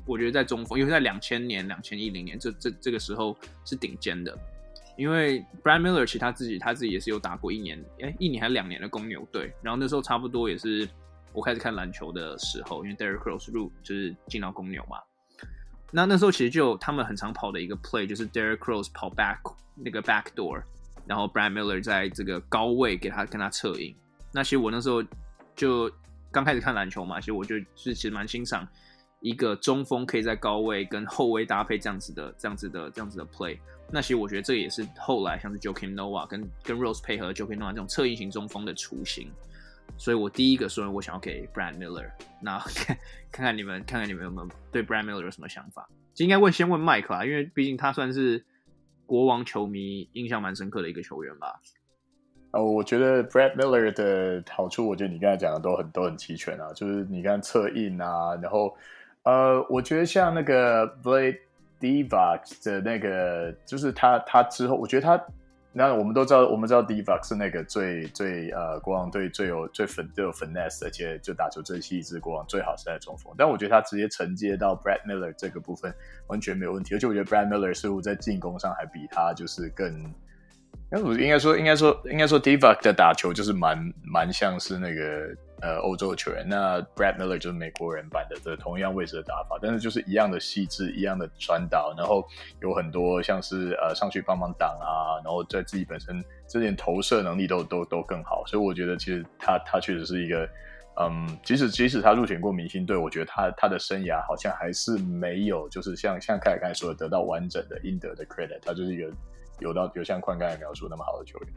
我觉得在中锋，因为在两千年、两千一零年这这这个时候是顶尖的。因为 Brad Miller 其实他自己他自己也是有打过一年，哎，一年还两年的公牛队，然后那时候差不多也是我开始看篮球的时候，因为 Derrick Rose 入就是进到公牛嘛。那那时候其实就有他们很常跑的一个 play， 就是 Derrick Rose 跑 back 那个 back door， 然后 Brad Miller 在这个高位给他跟他策应。那其实我那时候就刚开始看篮球嘛，其实我就是其实蛮欣赏一个中锋可以在高位跟后卫搭配这样子的这样子的这样子的 play。那其实我觉得这也是后来像是 Joakim Noah 跟跟 Rose 配合 Joakim Noah 这种侧翼型中锋的雏形，所以我第一个说我想要给 Brad Miller。那看看看你们看看你们有没有对 Brad Miller 有什么想法？就应该问先问 Mike 啦，因为毕竟他算是国王球迷印象蛮深刻的一个球员吧。 哦，我觉得 Brad Miller 的好处，我觉得你刚才讲的都很都很齐全啊，就是你看侧应啊，然后呃，我觉得像那个 Blade Divac 的那个，就是他他之后，我觉得他，那我们都知道，我们知道 Divac 是那个最最呃国王队最有最粉最有 finesse， 而且就打球最细致，国王最好是在中锋。但我觉得他直接承接到 Brad Miller 这个部分完全没有问题，而且我觉得 Brad Miller 似乎在进攻上还比他就是更，应该说应该说应该说 Divac 的打球就是蛮蛮像是那个。呃，欧洲的球员，那 Brad Miller 就是美国人版的这同样位置的打法，但是就是一样的细致，一样的传导，然后有很多像是呃上去帮忙挡啊，然后在自己本身这点投射能力都都都更好，所以我觉得其实他他确实是一个，嗯，即使即使他入选过明星队，我觉得他他的生涯好像还是没有就是像像凯尔刚才说的得到完整的应得的 credit， 他就是一个有到有像宽刚才描述那么好的球员。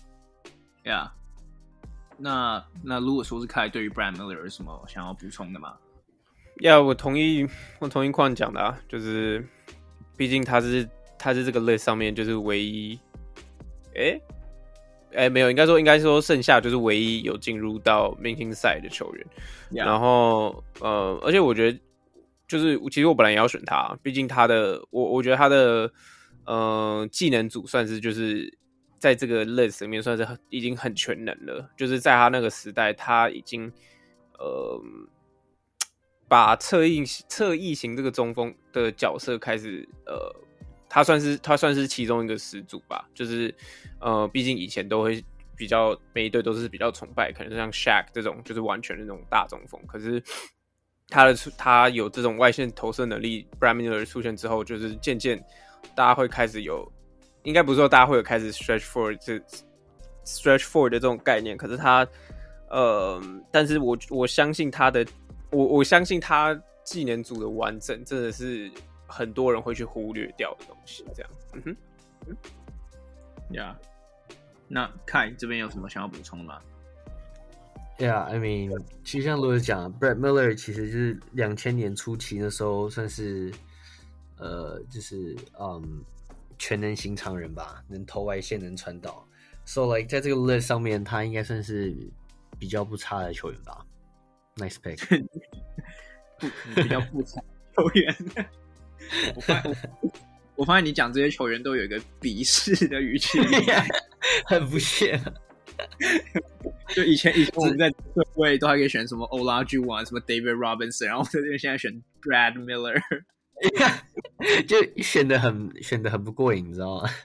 Yeah。那那如果说是凯对于 Brad Miller 有什么想要补充的吗？ 呀、yeah, ，我同意，我同意矿讲的啊，就是毕竟他是他是这个 list 上面就是唯一，哎哎没有，应该说应该说剩下就是唯一有进入到明星赛的球员。Yeah. 然后呃，而且我觉得就是其实我本来也要选他，毕竟他的我我觉得他的呃技能组算是就是。在这个 list 里面算是已经很全能了，就是在他那个时代，他已经呃把侧翼侧翼型这个中锋的角色开始呃，他算是他算是其中一个始祖吧，就是呃，毕竟以前都会比较每一队都是比较崇拜，可能像 Shaq 这种就是完全的那种大中锋，可是他的他有这种外线投射能力 ，Brad Miller 出现之后，就是渐渐大家会开始有。应该不是说大家会有开始 stretch forward 这 stretch forward 的这种概念，可是他，呃，但是我我相信他的，我我相信他技能组的完整，真的是很多人会去忽略掉的东西。这样，嗯哼，嗯， 呀、yeah. ，那凯这边有什么想要补充吗 ？Yeah, I mean， 其实像罗斯讲 ，Brad Miller 其实就是两千年初期的时候算是，呃，就是嗯。全能型常人吧，能投外线，能传导。So like 在这个 list 上面，他应该算是比较不差的球员吧。Nice pick 比较不差球员。我发现我，我发现你讲这些球员都有一个鄙视的语气， 很不屑。 就以前以前我们在队位都还可以选什么 Olajuwon 什么 David Robinson， 然后在这边现在选 Brad Miller。 就选的很选的很不过瘾，你知道吗？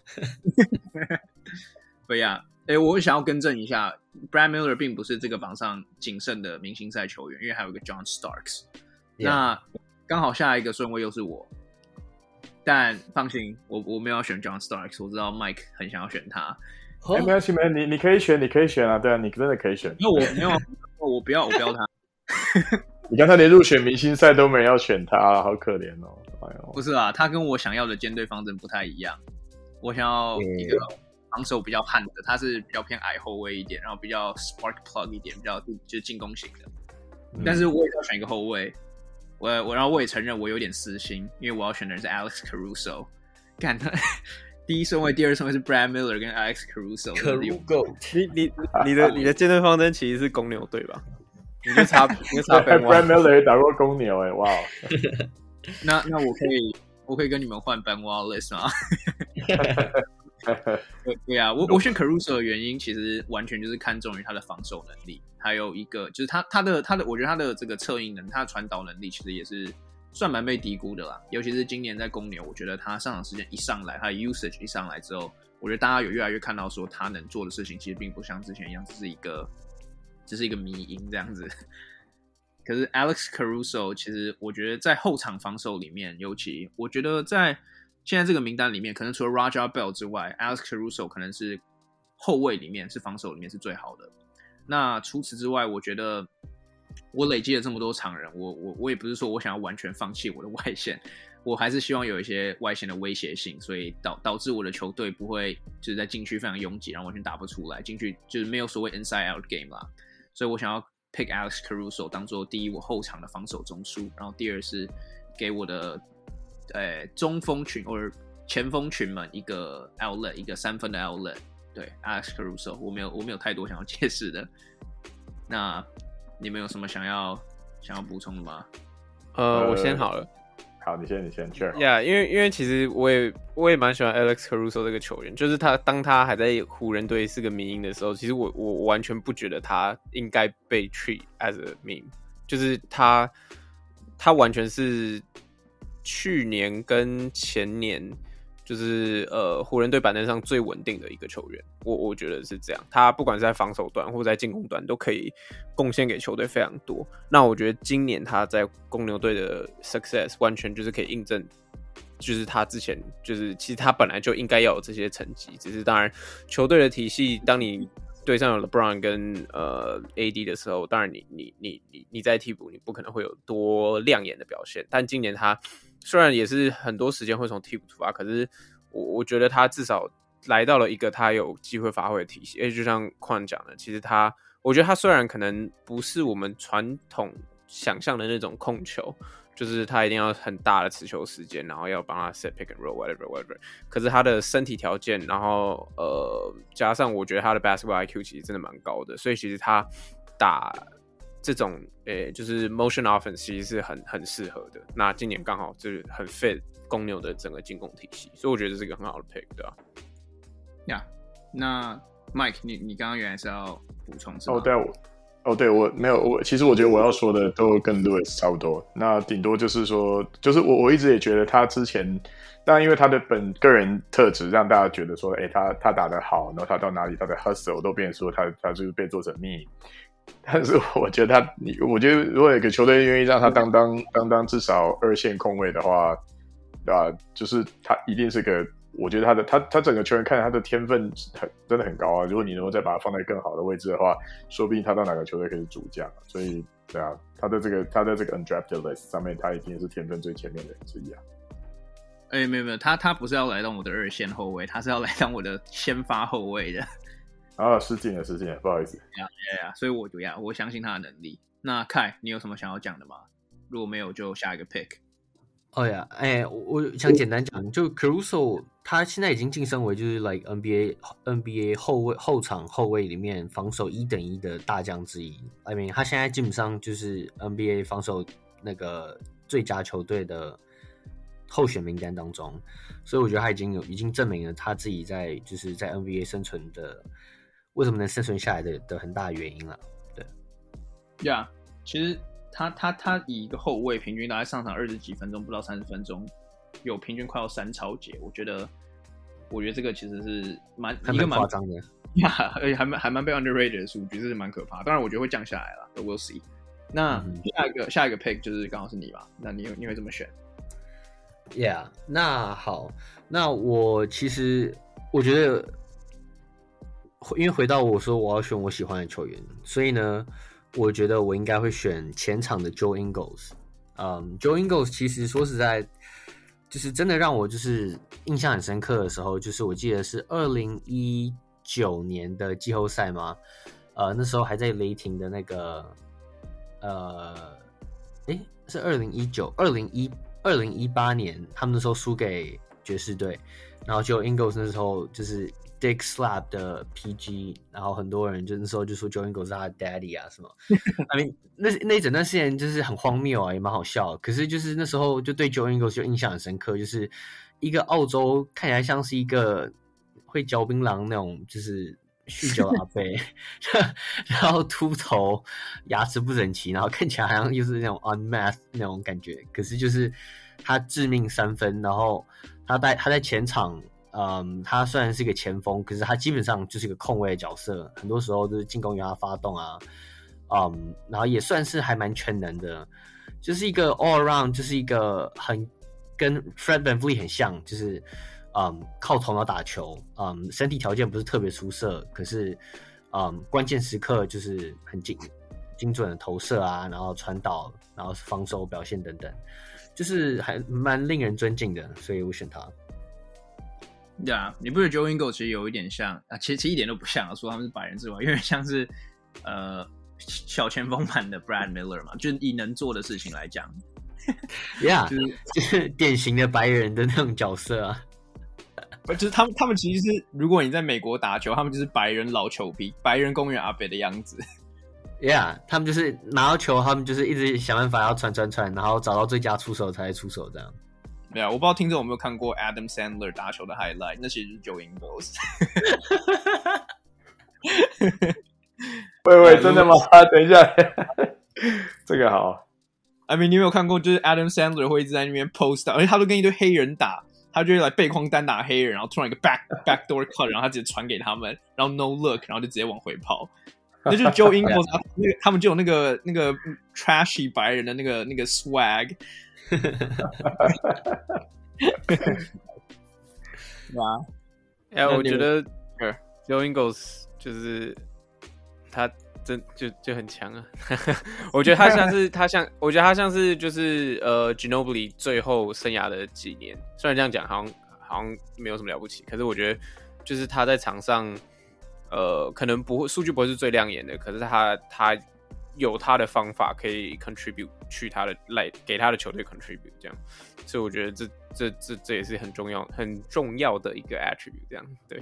对呀，哎，我想要更正一下 ，Brad Miller 并不是这个榜上仅剩的明星赛球员，因为还有一个 John Starks。Yeah. 那刚好下一个顺位又是我，但放心，我我没有要选 John Starks， 我知道 Mike 很想要选他。 哎、欸，没关系，没你你可以选，你可以选啊，对啊，你真的可以选。 那我没有，我不要，我不要他。 你刚才连入选明星赛都没人要选他，好可怜哦！哎呦， 不是啦，他跟我想要的舰队方针不太一样。我想要一个防守比较悍的，他是比较偏矮后卫一点，然后比较 spark plug 一点，比较就是进攻型的。嗯、但是我也要选一个后卫，我我然后我也承认我有点私心，因为我要选的人是 Alex Caruso。干他第一顺位、第二顺位是 Brad Miller 跟 Alex Caruso。Caruso， 你你你的你的舰队方针其实是公牛队吧？你就差，你就差 Ben Miller 也打过公牛哎、欸，哇！ 那那我可以，我可以跟你们换 Ben Wallace 吗？对对啊，我我选 Caruso 的原因，其实完全就是看重于他的防守能力，还有一个就是他他的他的，我觉得他的这个策应能，他的传导能力其实也是算蛮被低估的啦。尤其是今年在公牛，我觉得他上场时间一上来，他的 usage 一上来之后，我觉得大家有越来越看到说他能做的事情，其实并不像之前一样，只是一个只是一个迷因这样子。可是 Alex Caruso 其实我觉得在后场防守里面，尤其我觉得在现在这个名单里面，可能除了 Raja Bell 之外 ，Alex Caruso 可能是后卫里面是防守里面是最好的。那除此之外，我觉得我累积了这么多场人，我我我也不是说我想要完全放弃我的外线，我还是希望有一些外线的威胁性，所以导导致我的球队不会就是在禁区非常拥挤，然后完全打不出来，禁区就是没有所谓 inside out game 啦。所以我想要 pick Alex Caruso 当做第一我后场的防守中枢，然后第二是给我的呃中锋群或者前锋群们一个 outlet， 一个三分的 outlet。对 Alex Caruso， 我没有我没有太多想要解释的。那你们有什么想要想要补充的吗？ 呃，我先好了。 好，你先，你先 ，Sure。 Yeah， 因为因为其实我也我也蛮喜欢 Alex Caruso 这个球员，就是他当他还在湖人队是个迷因的时候，其实我我完全不觉得他应该被 treat as a meme， 就是他他完全是去年跟前年就是呃湖人队板凳上最稳定的一个球员，我我觉得是这样，他不管是在防守端或者在进攻端都可以贡献给球队非常多。那我觉得今年他在公牛队的 success 完全就是可以印证，就是他之前就是其实他本来就应该要有这些成绩，只是当然球队的体系，当你队上有 LeBron 跟呃 A D 的时候，当然你你你你你在替补，你不可能会有多亮眼的表现。但今年他虽然也是很多时间会从替补出发，可是我我觉得他至少来到了一个他有机会发挥的体系。而且就像Quan讲的，其实他，我觉得他虽然可能不是我们传统想象的那种控球，就是他一定要很大的持球时间，然后要帮他 set pick and roll whatever whatever。可是他的身体条件，然后呃加上我觉得他的 basketball I Q 其实真的蛮高的，所以其实他打这种诶、就是 motion offense 其实是很很适合的。那今年刚好就是很 fit 公牛的整个进攻体系，所以我觉得这是一个很好的 pick， 对吧？ 呀、yeah, 那 Mike， 你你刚刚原来是要补充是吗？ 哦，对，我哦，对我没有，我其实我觉得我要说的都跟 Lewis 差不多。那顶多就是说，就是我我一直也觉得他之前，当然因为他的本个人特质，让大家觉得说，哎，他他打得好，然后他到哪里他的 hustle 都变成说他他就是被做成 meme。但是我觉得他，我觉得如果有个球队愿意让他当当当当至少二线控卫的话，啊，就是他一定是个。我觉得他的他他整个球员看他的天分很真的很高啊！如果你能够再把他放在更好的位置的话，说不定他到哪个球队可以是主将。所以，对啊，他的这个他在这个 undrafted list 上面，他一定是天分最前面的人之一啊。 哎、欸，没有没有，他他不是要来当我的二线后卫，他是要来当我的先发后卫的。 啊，失敬了，失敬了，不好意思。 呀呀呀！所以我呀，我相信他的能力。那凯，你有什么想要讲的吗？如果没有，就下一个 pick。 哦呀，哎，我想简单讲，就 Caruso 他现在已经晋升为就是 like N B A N B A 后卫后场后卫里面防守一等一的大将之一。I mean， 他现在基本上就是 N B A 防守那个最佳球队的候选名单当中，所以我觉得他已经有已经证明了他自己在就是在 N B A 生存的为什么能生存下来的的很大的原因了。对， 呀、yeah, ，其实。他他他以一个后卫平均大概上场二十几分钟，不到三十分钟，有平均快要三超节。我觉得，我觉得这个其实是蛮一个蛮夸张的呀，而且还蛮还蛮被 underrated 的数据，这是蛮可怕。当然，我觉得会降下来了 ，we'll see。那、嗯、下一个下一个 pick 就是刚好是你吧？那你你会怎么选 ？Yeah， 那好，那我其实我觉得，因为回到我说我要选我喜欢的球员，所以呢。我觉得我应该会选前场的 Joe Ingles。嗯 ，Joe Ingles 其实说实在，就是真的让我就是印象很深刻的时候，就是我记得是二零一九年的季后赛嘛，呃，那时候还在雷霆的那个，呃，诶，是二零一九、二零一二零一八年，他们那时候输给爵士队，然后 Joe Ingles 那时候就是。Dick Slap 的 P G， 然后很多人就那时候就说 Joe Ingles 是他的 Daddy 啊什么，I mean 那那一整段时间就是很荒谬啊，也蛮好笑。可是就是那时候就对 Joe Ingles 就印象很深刻，就是一个澳洲看起来像是一个会嚼槟榔那种，就是酗酒阿伯，然后秃头，牙齿不整齐，然后看起来好像又是那种 unmasked 那种感觉。可是就是他致命三分，然后他在他在前场，嗯，他虽然是一个前锋，可是他基本上就是一个控卫的角色，很多时候都是进攻由他发动啊，嗯，然后也算是还蛮全能的，就是一个 all around， 就是一个很跟 Fred VanVleet 很像，就是。嗯，靠头脑打球，嗯，身体条件不是特别出色，可是，嗯，关键时刻就是很精精准的投射啊，然后传导，然后防守表现等等，就是还蛮令人尊敬的，所以我选他。 对啊，你不觉得 Joe Ingles 其实有一点像啊？其实其实一点都不像啊，说他们是白人之外，有点像是呃小前锋版的 Brad Miller 嘛，就是以能做的事情来讲 ，Yeah， 就是就是典型的白人的那种角色啊。 就是他们，他们其实是，如果你在美国打球，他们就是白人老球皮，白人公园阿伯的样子。 Yeah， 他们就是拿到球，他们就是一直想办法要传传传，然后找到最佳出手才出手这样。 对啊，我不知道听众有没有看过 Adam Sandler 打球的 highlight， 那其实就是 Joe Ingles。 喂喂，真的吗？等一下，这个好。 I mean， 你有没有看过，就是 Adam Sandler 会一直在那边 post， 而且他都跟一堆黑人打。他就会来背筐单打黑人，然后突然一个 back backdoor cut， 然后他直接传给他们，然后 no look， 然后就直接往回跑。那就是 Joe Ingles， 那个他们就有那个那个 trashy 白人的那个那个 swag。对啊， 哎，我觉得 Joe Ingles 就是他真就就很强啊。我觉得他像是他像，我觉得他像是就是呃 Ginobili 最后生涯的几年，虽然这样讲好像好像没有什么了不起，可是我觉得就是他在场上呃可能不会数据不会是最亮眼的，可是他他有他的方法可以 contribute 去他的来给他的球队 contribute 这样，所以我觉得这这这这也是很重要很重要的一个 attribute 这样对。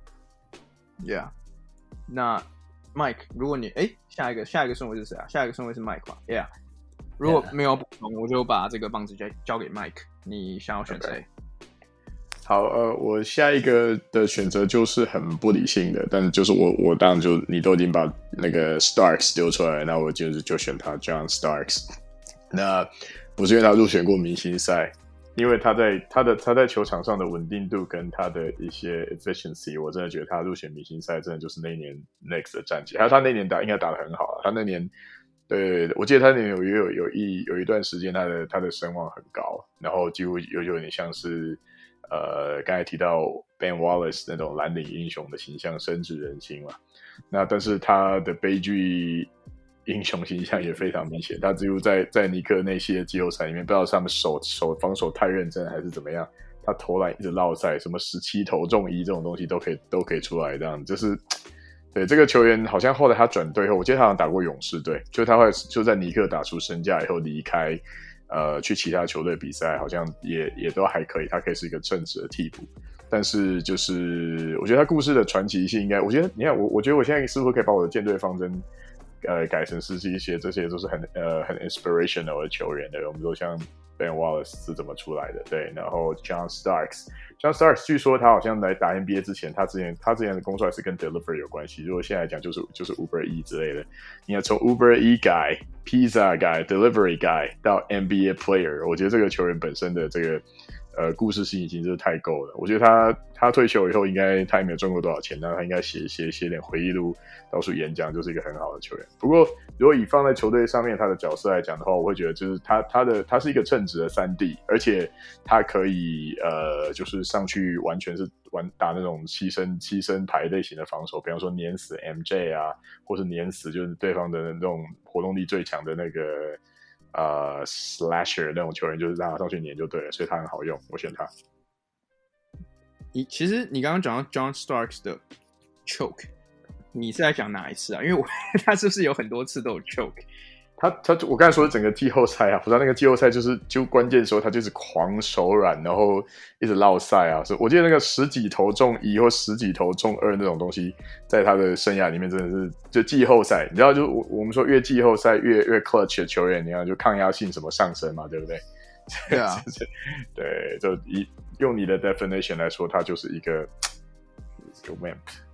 Yeah， 那。Mike， 如果你哎下一个下一个顺位是谁啊？下一个顺位是 Mike 吧 ？Yeah， 如果没有补充，我就把这个棒子交交给 Mike。你想要选谁？ Okay. 好，呃，我下一个的选择就是很不理性的，但是就是我我当然就你都已经把那个 Starks 丢出来，那我就是就选他 John Starks。那不是因为他入选过明星赛。因为他在他的他在球场上的稳定度跟他的一些 efficiency， 我真的觉得他入选明星赛真的就是那一年 Knicks 的战绩，还有他那年打应该打得很好啊。他那年，对，我记得他那年有有有一有一段时间他的他的声望很高，然后几乎有有点像是呃刚才提到 Ben Wallace 那种蓝领英雄的形象，深植人心嘛。那但是他的悲剧。英雄形象也非常明显，他几乎在在尼克那些季后赛里面，不知道是他们守守防守太认真还是怎么样，他投篮一直落赛，什么十七投中一这种东西都可以都可以出来，这样就是对这个球员好像后来他转队后，我记得他好像打过勇士队，就他会就在尼克打出身价以后离开，呃，去其他球队比赛，好像也也都还可以，他可以是一个称职的替补。但是就是我觉得他故事的传奇性应该，我觉得你看我我觉得我现在是不是可以把我的舰队方针。呃，改成是一些这些都是很呃很 inspirational 的球员的，我们说像 Ben Wallace 是怎么出来的，对，然后 John Starks，John Starks 据说他好像来打 N B A 之前，他之前他之前的工作还是跟 delivery 有关系，如果现在来讲就是就是 Uber E 之类的，你看从 Uber E guy、Pizza guy、delivery guy 到 N B A player， 我觉得这个球员本身的这个呃故事性已经是太够了，我觉得他他退休以后应该他也没有赚过多少钱，那他应该写写写点回忆录。到处演讲就是一个很好的球员。不过，如果以放在球队上面他的角色来讲的话，我会觉得就是他他的他是一个称职的三 D， 而且他可以呃就是上去完全是玩打那种牺牲牺牲牌类型的防守，比方说碾死 M J 啊，或是碾死就是对方的那种活动力最强的那个呃 slasher 那种球员，就是让他上去碾就对了，所以他很好用，我选他。 你其实你刚刚讲到 John Starks 的 choke。你是在讲哪一次啊？因为我他是不是有很多次都有 choke？ 他他我刚才说的整个季后赛啊，不知道那个季后赛就是就关键的时候他就是狂手软，然后一直落赛啊。所以我记得那个十几投中一或十几投中二那种东西，在他的生涯里面真的是就季后赛，你知道就我我们说越季后赛越越 clutch 的球员，你看就抗压性什么上升嘛，对不对？ 对啊， 对，就以用你的 definition 来说，他就是一个一个 wimp。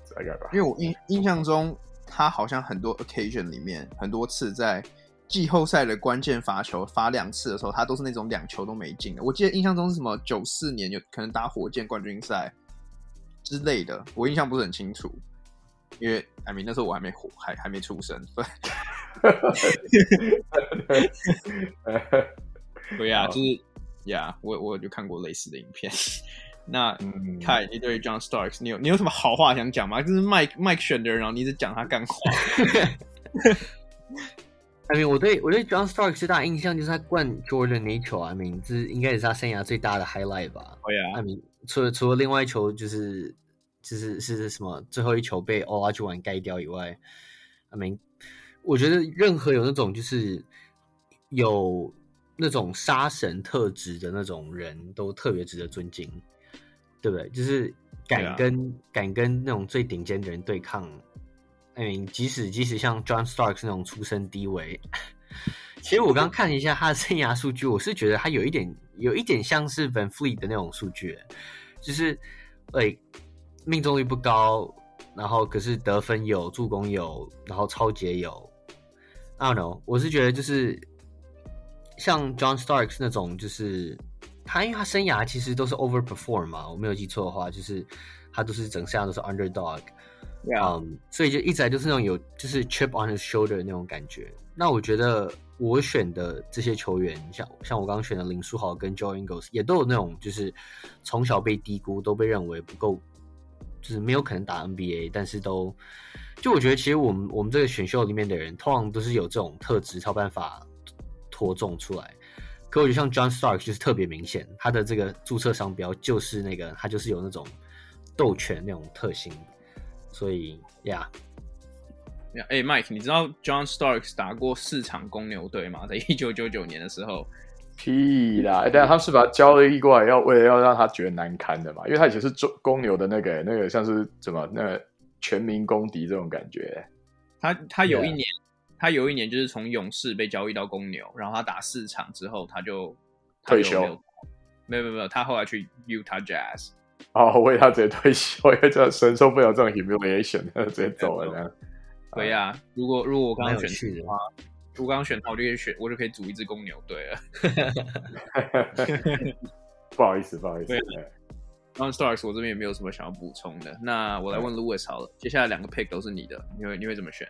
大概吧。 因为我印印象中，他好像很多 occasion 里面很多次在季后赛的关键罚球罚两次的时候，他都是那种两球都没进的。我记得印象中是什么九四年有可能打火箭冠军赛之类的，我印象不是很清楚，因为 I mean 那时候我还没活，还还没出生。对呀，就是呀，我我就看过类似的影片。那凯、嗯，你对 John Starks， 你有你有什么好话想讲吗？就是 Mike Mike 选的人，然后你一直讲他干话。 I mean， 我对我对 John Starks 最大的印象就是他灌 Jordan 那一球 ，I mean， 这应该也是他生涯最大的 highlight 吧。 对呀 ，I mean， 除了除了另外一球就是就是是什么最后一球被 Olajuwon 盖掉以外 ，I mean， 我觉得任何有那种就是有那种杀神特质的那种人都特别值得尊敬，对不对？就是敢跟、啊、敢跟那种最顶尖的人对抗。I mean， 即使即使像 John Starks 那种出身低微，其实我刚看一下他的生涯数据，我是觉得他有一点有一点像是 Van Fleet 的那种数据，就是like 命中率不高，然后可是得分有，助攻有，然后抄截有。I don't know， 我是觉得就是像 John Starks 那种，就是他因为他生涯其实都是 overperform 嘛，我没有记错的话，就是他都是整生涯都是 underdog。Yeah. 嗯，所以就一直来就是那种有就是 chip on his shoulder 的那种感觉。那我觉得我选的这些球员，像像我刚刚选的林书豪跟 Joe Ingles， 也都有那种就是从小被低估，都被认为不够，就是没有可能打 N B A， 但是都就我觉得其实我们我们这个选秀里面的人，通常都是有这种特质，才有办法拖中出来。可我觉得像 John Starks 就是特别明显，他的这个注册商标就是那个他就是有那种斗拳那种特性。所以 ，Yeah， 哎、欸、，Mike， 你知道 John Starks 打过四场公牛队吗？在一九九九年的时候， 屁啦！但他是把他交易过来，要为了要让他觉得难堪的嘛，因为他以前是公牛的那个那个像是什么那个全民公敌这种感觉。 他他有一年， yeah. 他有一年就是从勇士被交易到公牛，然后他打四场之后，他就退休。 没有没有没有，他后来去 Utah Jazz。 哦，为他直接退休，因为这承受不了这种 humiliation， 他就直接走了这样。 对呀、啊，如果如果我刚刚选的话，如果刚刚选他，我就可以选，我就可以组一支公牛队了。 不好意思，不好意思。 John Starks 我这边也没有什么想要补充的，那我来问 Louis 好了，接下来两个 pick 都是你的，你会你会怎么选？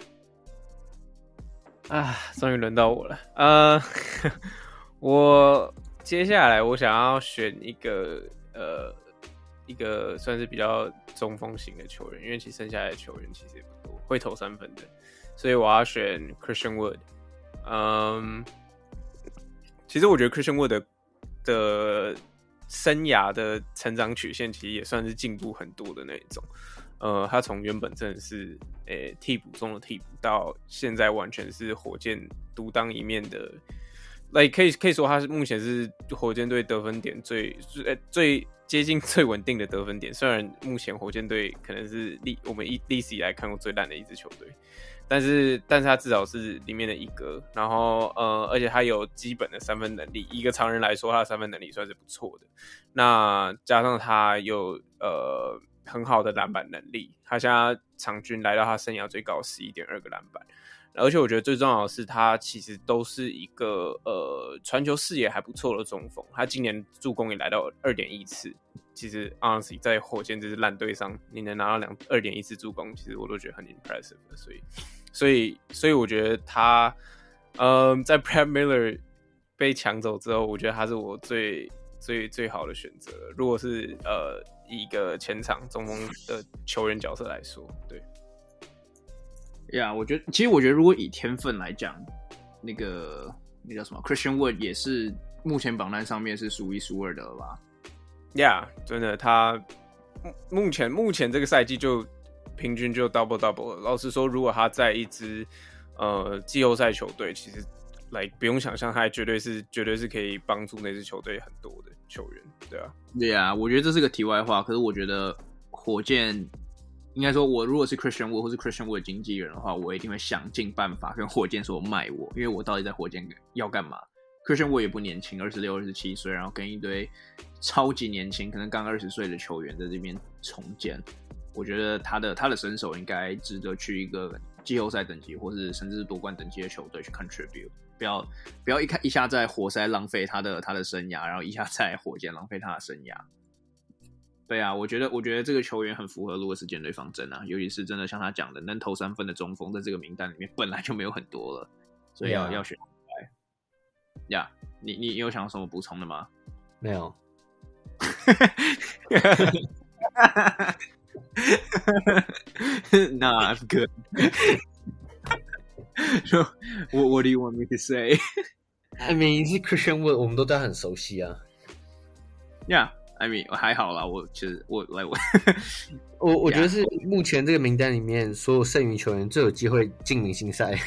啊，终于轮到我了。呃，我接下来我想要选一个呃。一个算是比较中锋型的球员，因为其实剩下来的球员其实也不多，会投三分的，所以我要选 Christian Wood。嗯，其实我觉得 Christian Wood 的, 的生涯的成长曲线其实也算是进步很多的那一种。呃，他从原本真的是诶替补中的替补，到现在完全是火箭独当一面的。like 可以可以说他是目前是火箭队得分点最最最接近最稳定的得分点。虽然目前火箭队可能是历我们历史以来看过最烂的一支球队，但是但是他至少是里面的一哥。然后呃，而且他有基本的三分能力，一个常人来说，他的三分能力算是不错的。那加上他有呃很好的篮板能力，他现在场均来到他生涯最高 十一点二 个篮板。而且我觉得最重要的是，他其实都是一个呃传球视野还不错的中锋。他今年助攻也来到 二点一 次，其实 honestly 在火箭这支烂队上，你能拿到 二点一 次助攻，其实我都觉得很 impressive 的。所以，所以，所以我觉得他，呃，在 Brad Miller 被抢走之后，我觉得他是我最最最好的选择。如果是呃以一个前场中锋的球员角色来说，对。 呀、yeah, ，我觉得其实我觉得如果以天分来讲，那个那叫什么 Christian Wood 也是目前榜单上面是数一数二的了吧？ 呀、yeah, ，真的，他目前目前这个赛季就平均就 double double 了。老实说，如果他在一支呃季后赛球队，其实来、like, 不用想象，他绝对是绝对是可以帮助那支球队很多的球员，对啊。 对啊，我觉得这是个题外话，可是我觉得火箭。应该说，我如果是 Christian Wood 或是 Christian Wood 的经纪人的话，我一定会想尽办法跟火箭说卖我，因为我到底在火箭要干嘛 ？Christian Wood 也不年轻，二十六、二十七岁，然后跟一堆超级年轻，可能刚二十岁的球员在这边重建， 我觉得他的他的身手应该值得去一个季后赛等级，或是甚至是夺冠等级的球队去 contribute， 不要不要一开一下在活塞浪费他的他的生涯，然后一下在火箭浪费他的生涯。对啊，我觉得我觉得这个球员很符合路易斯舰队方针啊，尤其是真的像他讲的，能投三分的中锋在这个名单里面本来就没有很多了，所以要、yeah. 要选出来。呀、yeah, ，你你有想什么补充的吗？ 没有。 Nah, I'm good. So, what, what do you want me to say? I mean, 是 Christian Wood， 我们都对他很熟悉啊。 Yeah, I mean 还好啦，我其实我来我我我觉得是目前这个名单里面所有剩余球员最有机会进明星赛。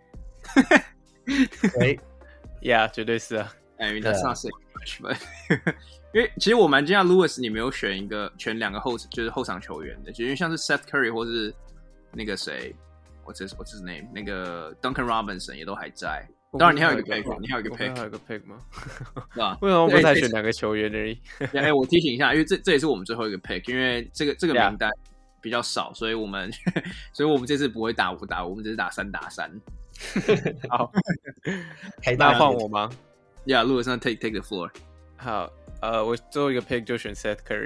对 ，Yeah， 绝对是啊。 I mean that's not so much, but 因为其实我蛮惊讶 ，Lewis 你没有选一个选两个后就是后场球员的，因为像是 Seth Curry 或是那个谁，what's his what's his name， 那个 Duncan Robinson 也都还在。当然你还有一个 pick， 你还有一个 pick， 还有一个 pick 吗？ 对吧？ 为什么不才选两个球员而已？ 哎，我提醒一下，因为这这也是我们最后一个 pick， 因为这个这个名单比较少，所以我们所以我们这次不会打五打五，我们只是打三打三。 好，那换我吗 ？Yeah, Lewis, now take take the floor. 好。呃，我最后一个 pick 就选 Seth Curry 。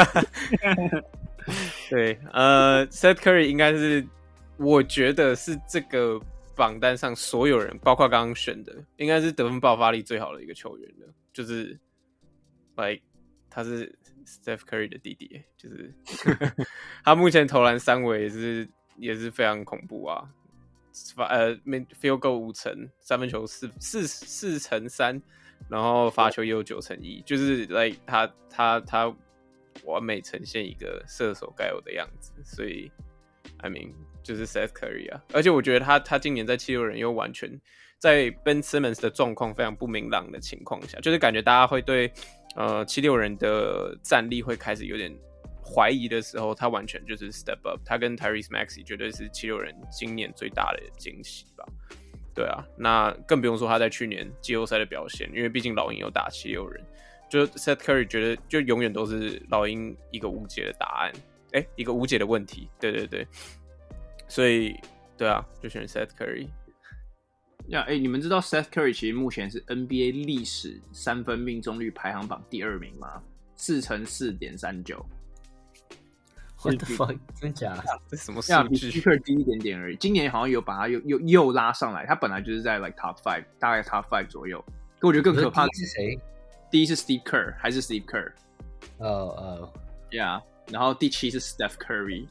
对，呃 ，Seth Curry 应该是我觉得是这个榜单上所有人，包括刚刚选的，应该是得分爆发力最好的一个球员了。就是 ，like 他是 Steph Curry 的弟弟，就是他目前投篮三围也是也是非常恐怖啊。呃 ，field goal 五成，三分球四四四乘三。然后罚球也有九成一，就是 like 他他他完美呈现一个射手该有的样子，所以 I mean 就是 Seth Curry 啊，而且我觉得他他今年在七六人又完全在 Ben Simmons 的状况非常不明朗的情况下，就是感觉大家会对呃七六人的战力会开始有点怀疑的时候，他完全就是 step up， 他跟 Tyrese Maxey 绝对是七六人今年最大的惊喜吧。对啊，那更不用说他在去年季后赛的表现，因为毕竟老鹰有打七六人，就 Seth Curry 觉得就永远都是老鹰一个无解的答案，哎，一个无解的问题，对对对，所以对啊，就选 Seth Curry。 呀，哎，你们知道 Seth Curry 其实目前是 N B A 历史三分命中率排行榜第二名吗？四乘四点三九。 What the fuck？ 真假？ 这什么数据？ 比 Steve Kerr 低一点点而已。今年好像有把他又又又拉上来，他本来就是在 like top five， 大概 top five 左右。可我觉得更可怕的是谁？ 第一是 Steve Kerr， 还是 Steve Kerr？ 哦哦 ，Yeah。然后第七是 Steph Curry，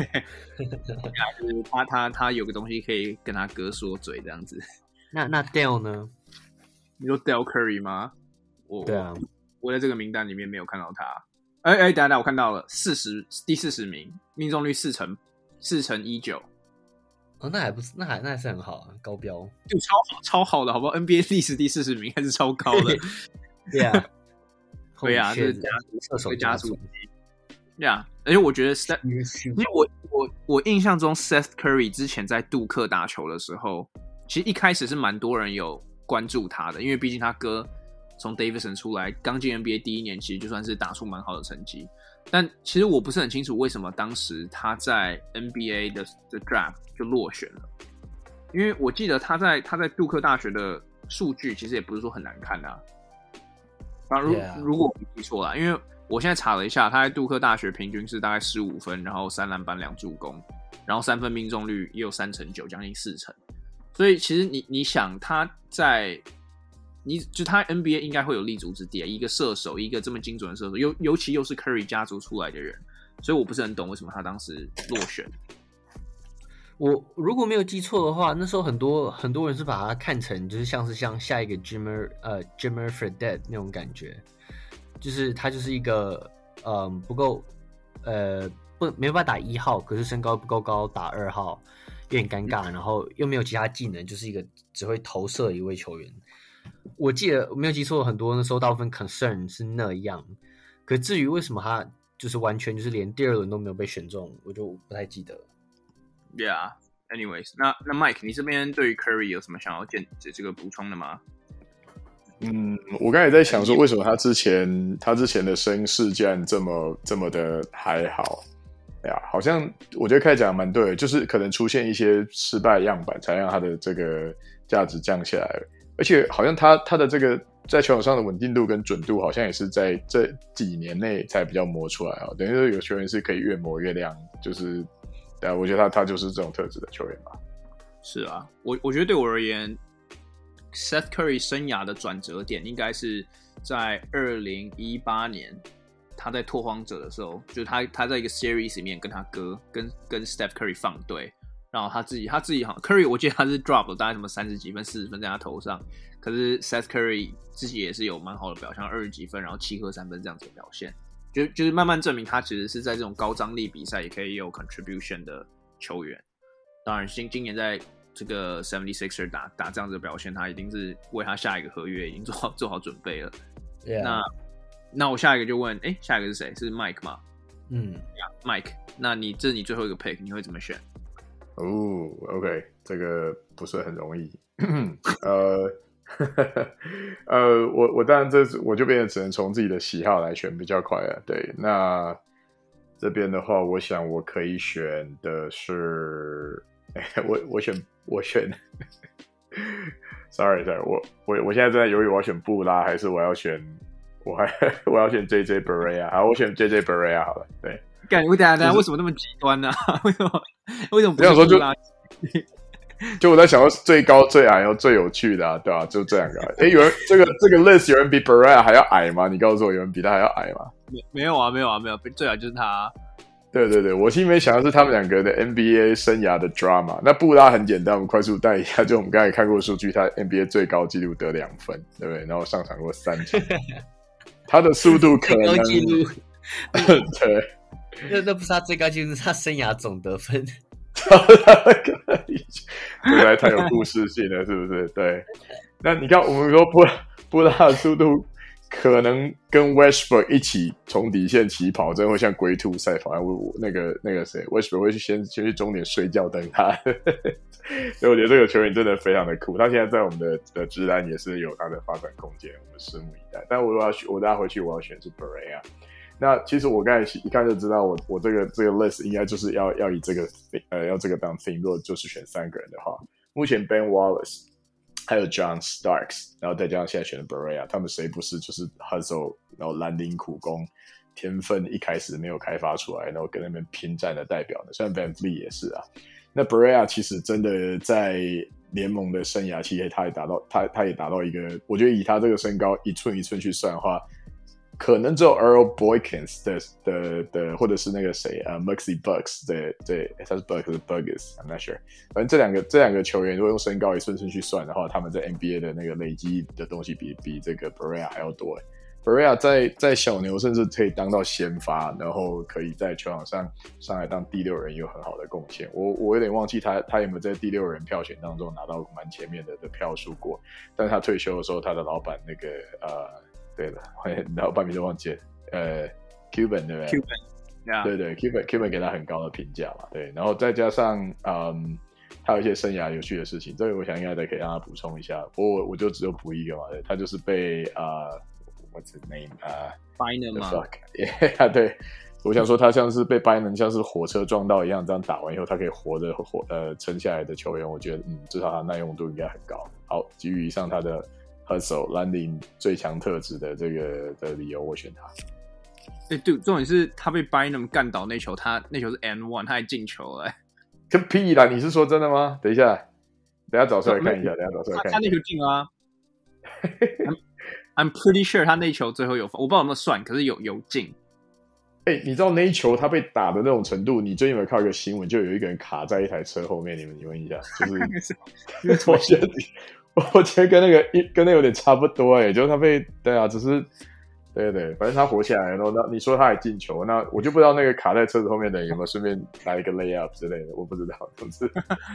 就是他他他有个东西可以跟他哥说嘴这样子。 那那 Dale 呢？ 你说 Dale Curry 吗？我对啊， 我在这个名单里面没有看到他。哎哎，等一下，我看到了，四十第四十名，命中率四成四成一九。 哦，那还不是，那还那还是很好啊，高标， 就超好超好的，好不好 ？N B A 历史第四十名还是超高的。 对啊， 对啊，这是家射手家族。对啊，而且我觉得 Seth， 其实我我我印象中 Seth Curry 之前在杜克打球的时候，其实一开始是蛮多人有关注他的，因为毕竟他哥从 Davidson 出来，刚进 N B A 第一年，其实就算是打出蛮好的成绩。但其实我不是很清楚为什么当时他在 N B A 的的 draft 就落选了，因为我记得他在他在杜克大学的数据其实也不是说很难看啊。然后如 yeah. 如果我没记错啦，因为我现在查了一下，他在杜克大学平均是大概十五分，然后三篮板两助攻，然后三分命中率也有三成九，将近四成。所以其实你你想他在，你就他 N B A 应该会有立足之地，一个射手，一个这么精准的射手，尤尤其又是 Curry 家族出来的人，所以我不是很懂为什么他当时落选。 我如果没有记错的话，那时候很多很多人是把他看成就是像是像下一个 Jimmer 呃 Jimmer Fredette 那种感觉。就是他就是一个嗯不够呃不没办法打一号，可是身高不够高打二号有点尴尬，然后又没有其他技能，就是一个只会投射的一位球员。我记得我没有记错，很多那时候大部分 concern 是那样，可至于为什么他就是完全就是连第二轮都没有被选中，我就不太记得。 Yeah, anyways， 那那 Mike， 你这边对于 Curry 有什么想要见这个补充的吗？ 嗯，我刚才在想说，为什么他之前他之前的声势竟然这么这么的还好？ 哎呀，好像我觉得开始讲蛮对的，就是可能出现一些失败样板，才让他的这个价值降下来。而且好像他他的这个在球场上的稳定度跟准度，好像也是在这几年内才比较磨出来啊。等于说有球员是可以越磨越亮，就是对啊，我觉得他他就是这种特质的球员吧。 是啊，我我觉得对我而言 ，Seth Curry 生涯的转折点应该是在二零一八年。他在拓荒者的时候，就是他他在一个 series 里面跟他哥跟跟 Steph Curry 放对，然后他自己他自己好像 Curry 我记得他是 drop 了大概什么三十几分四十分在他头上，可是 Seth Curry 自己也是有蛮好的表现，二十几分然后七颗三分这样子的表现，就就是慢慢证明他其实是在这种高张力比赛也可以有 contribution 的球员。当然今今年在这个 seventy-sixers 打打这样子的表现，他一定是为他下一个合约已经做好做好准备了。 Yeah. 那那我下一个就问，哎，下一个是谁？是 Mike 吗？ 嗯 yeah, ，Mike， 那你这是你最后一个 pick， 你会怎么选？ 哦 ，OK， 这个不是很容易。呃，呃，我我当然这我就变成只能从自己的喜好来选比较快了。对，那这边的话，我想我可以选的是，我我选我选，sorry sorry，我我我现在正在犹豫我要选布拉还是我要选。我还我要选 J J Barea， 好，我选 J J Barea 好了。对， 干，我等下等下，为什么那么极端呢、啊？为什么为什么不是布拉？ 就我在想，最高、最矮又最有趣的、啊，对吧、啊？就这两个。哎，有人这个这个 list 有人比 Barea 还要矮吗？你告诉我，有人比他还要矮吗？ 没没有啊，没有啊，没有，最矮就是他、啊。 对对对，我心里面想的是他们两个的 N B A 生涯的 drama。那布拉很简单，我们快速带一下，就我们刚才看过数据，他 N B A 最高纪录得两分，对不对？然后上场过三场。他的速度可能纪录， 对， 那那不是他最高纪录，是他生涯总得分。 原来太有故事性了，是不是？对。那你看，我们说布布拉的速度可能跟 Westbrook 一起从底线起跑，真的会像龟兔赛跑。我那个那个谁 ，Westbrook 会去先先去终点睡觉等他。所以我觉得这个球员真的非常的酷，他现在在我们的的职篮也是有他的发展空间，我们拭目以待。但我要我大家回去我要选是 Barea。那其实我刚才一看就知道我，我我这个这个 list 应该就是要要以这个呃要这个当 theme。如果就是选三个人的话，目前 Ben Wallace 还有 John Starks， 然后再加上现在选的 Barea， 他们谁不是就是 hustle， 然后蓝领苦工，天分一开始没有开发出来，然后跟他们拼战的代表呢？虽然 Van Vliet 也是啊。那 Barea 其实真的在联盟的生涯，其实他也达到他他也达到一个，我觉得以他这个身高一寸一寸去算的话，可能只有 Earl Boykins 的的的，或者是那个谁啊 Muggsy Bucks 的对，他是 Bucks 还是 Buggers，I'm not sure。反正这两个这两个球员，如果用身高一寸寸去算的话，他们在 N B A 的那个累积的东西比比这个 Barea 还要多。Barea 在在小牛甚至可以当到先发，然后可以在球场上上来当第六人，有很好的贡献。我我有点忘记他他有没有在第六人票选当中拿到蛮前面的的票数过。但是他退休的时候，他的老板那个呃，对了，老板名字忘记了，呃 ，Cuban 对不对 ？Cuban，yeah. 对对 ，Cuban Cuban 给他很高的评价嘛，对。然后再加上嗯，还有一些生涯有趣的事情，这个我想应该再可以让他补充一下。不过我我就只有补一个嘛，对，他就是被呃。What's his name? 啊、uh, Bynum 吗 ？Yeah, 对，我想说他像是被 Bynum 像是火车撞到一样，这样打完以后，他可以活着活呃撑下来的球员，我觉得嗯，至少他耐用度应该很高。好，基于以上他的 hustle 蓝领最强特质的这个的理由，我选他。 哎、欸，对，重点是他被 Bynum 干倒那球，他那球是 and one， 他还进球了、欸。 个屁啦！你是说真的吗？等一下，等一下找出来看一下，等一下找出来看一下。 他那球进啊。I'm pretty sure 他那球最后有，我不知道有没有算，可是有有进。 哎、欸，你知道那一球他被打的那种程度？你最近有没有看到一个新闻，就有一个人卡在一台车后面？你们你问一下，就是我觉得，我觉得跟那个跟那有点差不多哎、欸，就是他被对啊，只是对对，反正他活下来，然后那你说他还进球，那我就不知道那个卡在车子后面的人有没有顺便来一个 layup 之类的，我不知道，总之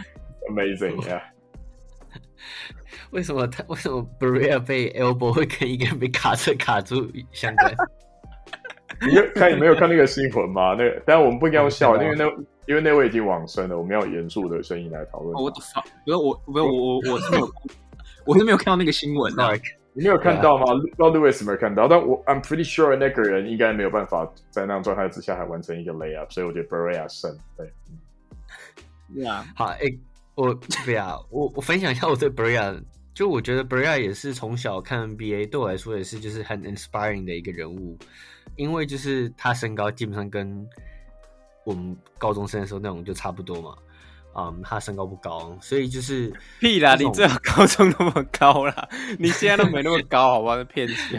amazing 呀、yeah。 为什么他为什么 Barea 被 elbow 会跟一个人被卡车卡住相关？ 你看你没有看那个新闻吗？那个，但我们不应该用笑，因为那因为那位已经往生了，我们要严肃的声音来讨论。 我的操！不是我，不是我，我我是没有，我是没有看到那个新闻的、啊。 你没有看到吗？不知道 Lewis 有没有看到？但我 I'm pretty sure 那个人应该没有办法在那样状态之下还完成一个 layup， 所以我觉得 Barea 胜。对， 对啊， 好，哎、欸，我对啊，我我分享一下我对 Barea， 就我觉得 Barea 也是从小看 N B A， 对我来说也是就是很 inspiring 的一个人物，因为就是他身高基本上跟我们高中生的时候那种就差不多嘛。嗯，他身高不高，所以就是屁啦！你最好高中那么高啦，你现在都没那么高，好吧？骗笑。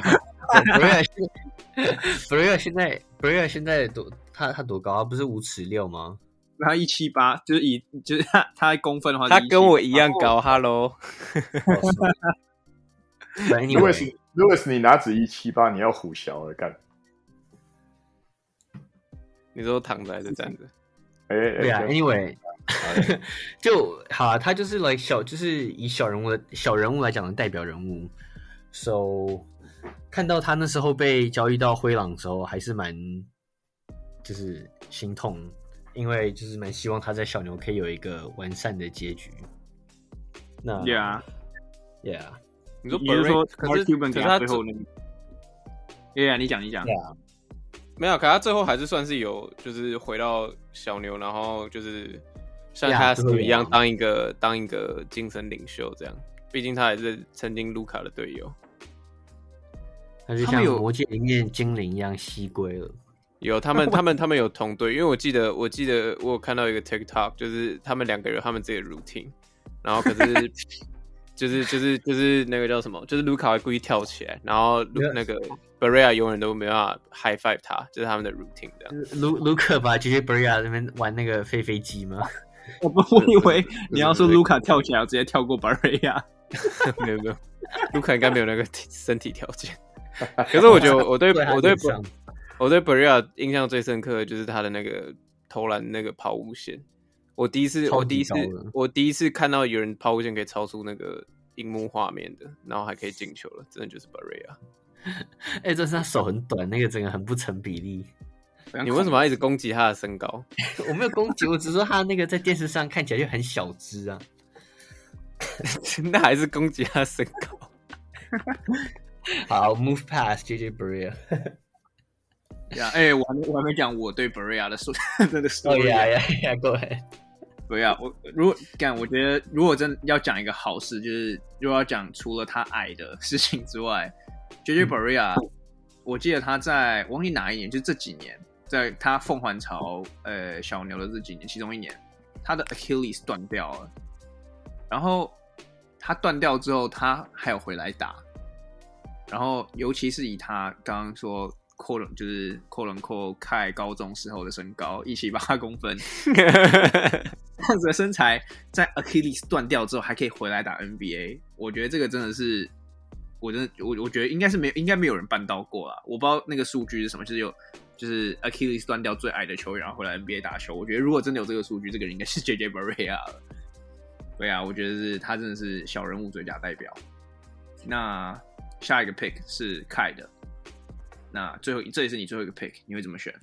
Barea 现在 Barea 现在多他他多高？他不是五尺六吗？ 他一七八，就是以就是他他公分的话， 他跟我一样高。Hello。 Lewis Lewis， 你哪止一七八？你要虎小了干？ 你说躺着还是站着？ 哎、欸， 对啊 ，Anyway。就好啊，他就是 like 小，就是以小人物的小人物来讲的代表人物。So 看到他那时候被交易到灰狼的时候，还是蛮就是心痛，因为就是蛮希望他在小牛可以有一个完善的结局。那 Yeah Yeah， 你说你是说可是 Cuban 可是他最后那个 ？Yeah， 你讲你讲。 Yeah， 没有，可他最后还是算是有，就是回到小牛，然后就是。像他一样当一个、yeah, 当一个精神领袖这样，毕竟他也是曾经卢卡的队友。 他就像魔戒里面精灵一样西归了。 有他们他们他们有同队，因为我记得我记得我有看到一个 TikTok， 就是他们两个人他们自己的 routine， 然后可是就是就是就是那个叫什么，就是卢卡会故意跳起来，然后那个 Barea 永远都没办法 high five 他，就是他们的 routine 这样。 卢卢卡把 J J Barea 那边玩那个飞飞机吗？ 我不，我以为你要说卢卡跳起来，我直接跳过 Barea。 没有没有，卢卡应该没有那个身体条件。可是我觉得我对我对我对 Barea 印象最深刻的就是他的那个投篮那个抛物线。我第一次我第一次我第一次看到有人抛物线可以超出那个荧幕画面的，然后还可以进球了，真的就是 Barea。 哎、欸，这是他手很短，那个整个很不成比例。 你为什么要一直攻击他的身高？ 我没有攻击，我只是说他那个在电视上看起来就很小只啊。 那还是攻击他的身高。 好 ，move past J J Barea。 呀，哎，我还没我还没讲我对 Barea 的那个 story。 哦呀呀呀，Go ahead。 对啊，我如果干，我觉得如果真的要讲一个好事，就是如果要讲除了他矮的事情之外 ，J J Barea，、嗯、我记得他在忘记哪一年，就这几年。在他凤凰巢呃小牛的这几年，其中一年，他的 Achilles 断掉了，然后他断掉之后，他还有回来打，然后尤其是以他刚刚说扩人就是扩人扩开高中时候的身高一七八公分，这样子的身材，在 Achilles 断掉之后还可以回来打 N B A， 我觉得这个真的是，我真的我我觉得应该是没应该没有人办到过啦，我不知道那个数据是什么，就是有。就是 Achilles 断掉最矮的球员，然后回来 N B A 打球。我觉得如果真的有这个数据，这个人应该是 J J Barea 了。对啊，我觉得是他真的是小人物最佳代表。那下一个 pick 是 Kai 的，那最后这也是你最后一个 pick， 你会怎么选？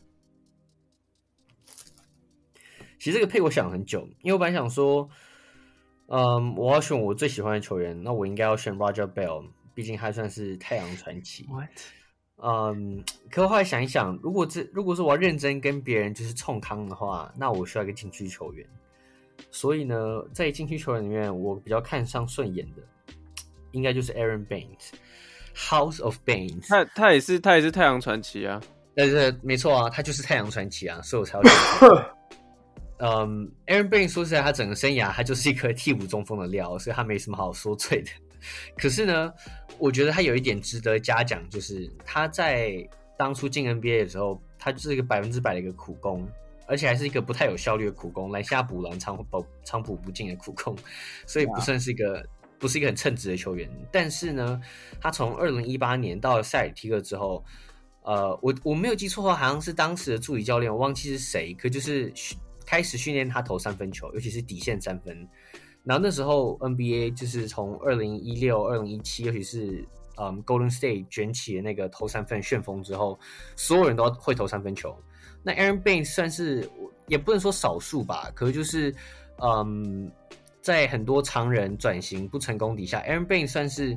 其实这个 pick 我想了很久，因为我本来想说，嗯，我要选我最喜欢的球员，那我应该要选 Roger Bell， 毕竟他算是太阳传奇。 What？ 嗯，可我后来想一想，如果这如果说我要认真跟别人就是冲康的话，那我需要一个禁区球员。所以呢，在禁区球员里面，我比较看上顺眼的，应该就是 Aaron Baines，House of Baines。 他他也是他也是太阳传奇啊， 对对，没错啊，他就是太阳传奇啊，所以我才要选。嗯 ，Aaron Baines 说实在，他整个生涯他就是一颗替补中锋的料，所以他没什么好说罪的。可是呢，我觉得他有一点值得嘉奖，就是他在当初进 N B A 的时候，他就是一个百分之百的一个苦工，而且还是一个不太有效率的苦工，篮下补篮，长补长补不进的苦工，所以不算是一个不是一个很称职的球员。但是呢，他从二零一八年到了塞尔提克之后，呃，我我没有记错的话，好像是当时的助理教练，我忘记是谁，可就是开始训练他投三分球，尤其是底线三分。然后那时候 N B A 就是从二零一六、二零一七，尤其是嗯 Golden State 卷起的那个投三分旋风之后，所有人都会投三分球。那 Aaron Baines 算是也不能说少数吧，可是就是嗯，在很多常人转型不成功底下 ，Aaron Baines 算是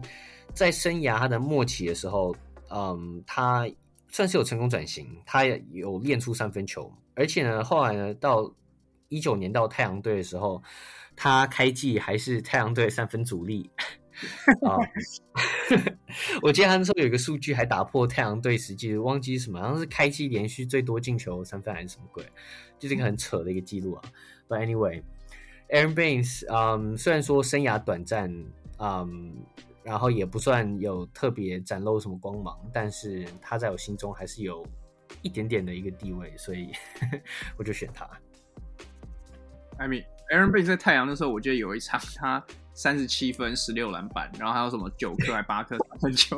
在生涯他的末期的时候，嗯，他算是有成功转型，他也有练出三分球，而且呢，后来呢，到一九年到太阳队的时候，他开季还是太阳队三分主力。啊，我记得他那时候有一个数据还打破太阳队实际，忘记什么，好像是开季连续最多进球三分还是什么鬼，就是一个很扯的一个记录啊。But anyway，Aaron Baines， 嗯，虽然说生涯短暂，嗯，然后也不算有特别展露什么光芒，但是他在我心中还是有一点点的一个地位，所以我就选他。 I mean, Aaron Baines 在太阳的时候，我记得有一场他三十七分、十六篮板，然后还有什么九颗还八颗三分球。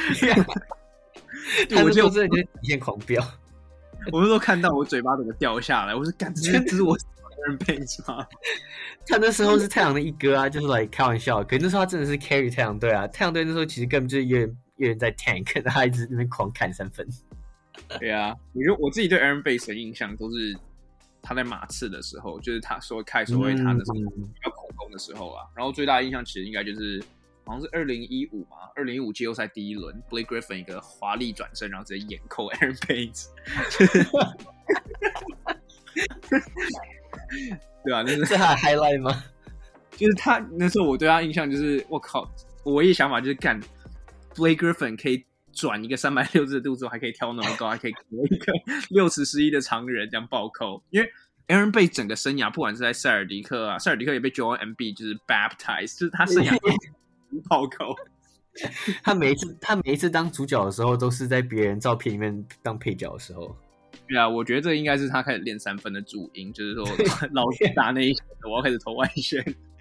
他那时候真的就是极限狂飙。 我那时候看到我嘴巴整个掉下来，我说：“干，这这是我 Aaron Baines 吗？” 他那时候是太阳的一哥啊，就是来开玩笑。可是那时候他真的是 carry 太阳队啊，太阳队那时候其实根本就是有点有点在 tank， 他一直在那边狂砍三分。 对啊，我觉得我自己对 Aaron Baines 的印象都是他在马刺的时候，就是他说开所谓他的比较恐攻的时候啊。然后最大的印象其实应该就是好像是二零一五嘛，二零一五季后赛第一轮 ，Blake Griffin 一个华丽转身，然后直接眼扣 Aaron Baines。对啊，那是这他的 highlight 吗？ 就是他那时候我对他印象就是，我靠，我唯一想法就是干 Blake Griffin 可以转一个三百六十度之后，还可以跳那么高，还可以给一个六尺十一的长人这样暴扣。因为 Aaron Baines 整个生涯，不管是在塞尔迪克啊，塞尔迪克也被 Joel Embiid 就是 baptized， 就是他生涯暴扣。 他每一次他每一次当主角的时候，都是在别人照片里面当配角的时候。 对啊，我觉得这应该是他开始练三分的主因，就是说老是打内线的，我要开始投外线。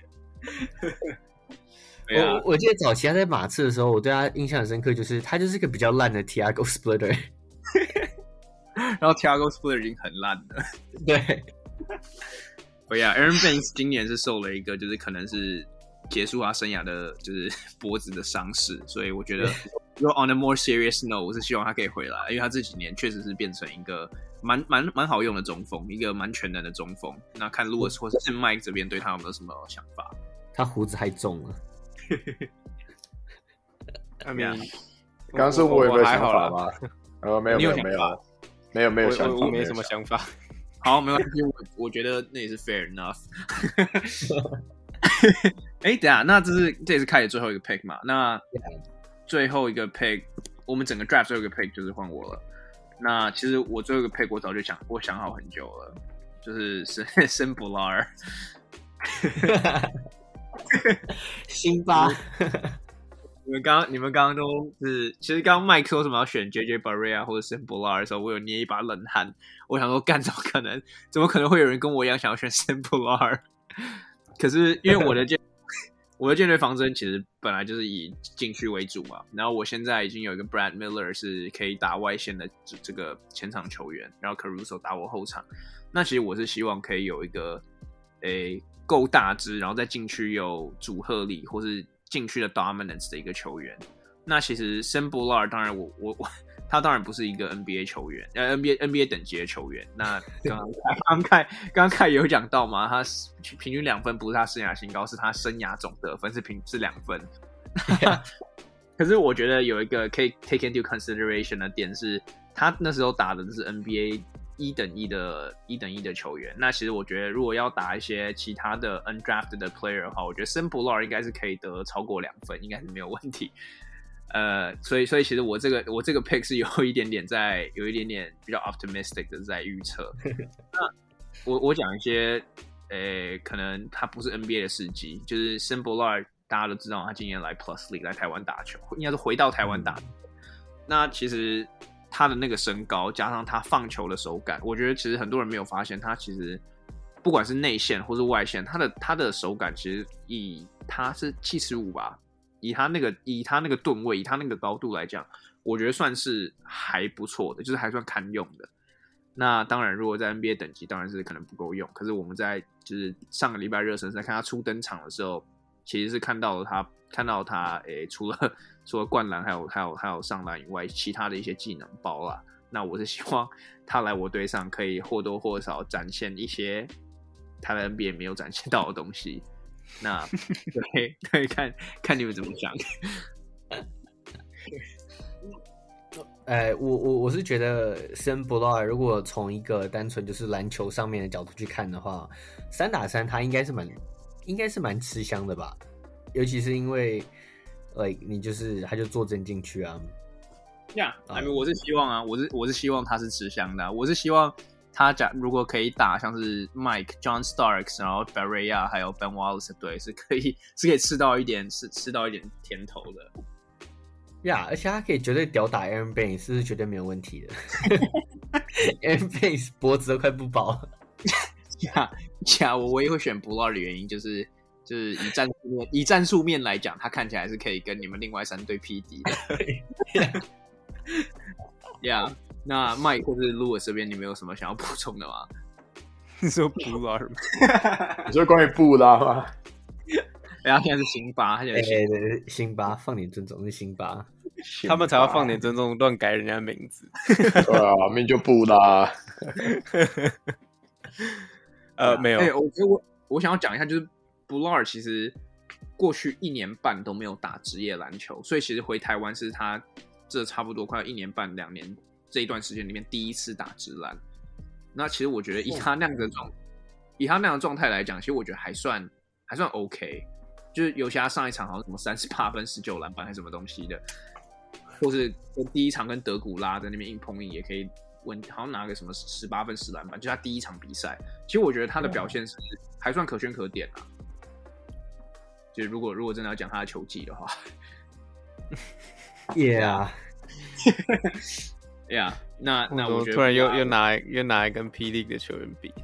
对啊、 我我记得早期他在马刺的时候，我对他印象很深刻，就是他就是个比较烂的 Tiago Splitter。 然后 Tiago Splitter 已经很烂了。 对。 对啊 ，Aaron Baines 今年是受了一个就是可能是结束他生涯的就是脖子的伤势，所以我觉得。如果 on a more serious note， 我是希望他可以回来，因为他这几年确实是变成一个蛮蛮蛮好用的中锋，一个蛮全能的中锋。那看 Lewis 或是 Mike 这边对他有没有什么想法？ 他胡子太重了。 I mean， 刚刚是我有没有想法吗？呃，没有没有没有没有没有没有想法， 我我没什么想法。 好，没关系，我我觉得那也是 fair enough。哎、欸，等一下，那这是这也是开始最后一个 pick 嘛？那最后一个 pick， 我们整个 draft 最后一个 pick 就是换我了。那其实我最后一个 pick 我早就想，我想好很久了，就是森布拉尔。 辛巴。 你们刚你们刚刚都是，其实刚刚麦克说什么要选 J J Barea 或者 Sam Butler 的时候，我有捏一把冷汗。我想说，干怎么可能？怎么可能会有人跟我一样想要选 Sam Butler？ 可是因为我的舰我的舰队方针其实本来就是以禁区为主嘛，然后我现在已经有一个 Brad Miller 是可以打外线的这个前场球员，然后 Caruso 打我后场。那其实我是希望可以有一个诶够大只，然后在禁区有组合力或是禁区的 dominance 的一个球员。那其实 Sam Butler 当然我我我他当然不是一个 N B A 球员，呃 N B A N B A 等级的球员。那刚刚刚看刚刚看有讲到嘛，他平均两分不是他生涯新高，是他生涯总得分是平是两分。可是我觉得有一个可以 take into consideration 的点是，他那时候打的是 N B A 一等一的一等一的球员。那其实我觉得如果要打一些其他的 undrafted 的 player 的话，我觉得 Sam Butler 应该是可以得超过两分，应该是没有问题。呃，所以所以其实我这个我这个 pick 是有一点点在有一点点比较 optimistic 的在预测。那我我讲一些，呃，可能他不是 N B A 的事迹，就是 Sam Butler 大家都知道他今年来 Plus League 来台湾打球，应该是回到台湾打球。那其实他的那个身高加上他放球的手感，我觉得其实很多人没有发现，他其实不管是内线或是外线，他的他的手感其实以他是七十五吧。以他那个以他那个吨位，以他那个高度来讲，我觉得算是还不错的，就是还算堪用的。那当然，如果在 N B A 等级，当然是可能不够用。可是我们在就是上个礼拜热身赛看他初登场的时候，其实是看到了他看到他诶，除了除了灌篮，还有还有还有上篮以外，其他的一些技能包啦。那我是希望他来我队上可以或多或少展现一些他在 N B A 没有展现到的东西。那对对，看看你们怎么想。 呃，我我我是觉得 Sam Ballard 如果从一个单纯就是篮球上面的角度去看的话，三打三他应该是蛮应该是蛮吃香的吧，尤其是因为，呃，你就是他就坐镇进去啊。 呀、yeah, ，I mean, 我是希望啊，我是我是希望他是吃香的、啊，我是希望他假如果可以打像是 Mike、John Starks， 然后 Barea 还有 Ben Wallace 的队，是可以是可以吃到一点是吃到一点甜头的。 呀、yeah, 而且他可以绝对屌打 Aaron Baines 是绝对没有问题的。Aaron Baines 脖子都快不保了。 呀呀，我唯一会选 Ballard 的原因就是就是以战术面以战术面来讲，他看起来是可以跟你们另外三队匹敌的。呀、yeah, 那 Mike 或是 Lewis 这边，你们有什么想要补充的吗？ 你说 Ballard 吗？ 你说关于布拉吗？ 哎，他现在是辛巴，他现在是辛巴。 对对对，辛巴，放点尊重是辛巴。 他们才要放点尊重，乱改人家名字。 对啊，命就布拉。 呃，没有。 哎、欸，我我我想要讲一下，就是 Ballard 其实过去一年半都没有打职业篮球，所以其实回台湾是他这差不多快一年半两年这一段时间里面第一次打职篮。那其实我觉得以他那样的状，以他那样的状态来讲，其实我觉得还算还算 OK。就是尤其他上一场好像什么三十八分、十九篮板还是什么东西的，或是跟第一场跟德古拉在那边硬碰硬也可以稳，好像拿个什么十八分、十篮板，就是他第一场比赛。其实我觉得他的表现是还算可圈可点啊。就是如果如果真的要讲他的球技的话 ，Yeah， yeah， 那那我觉得突然又又拿又拿来跟霹雳的球员比。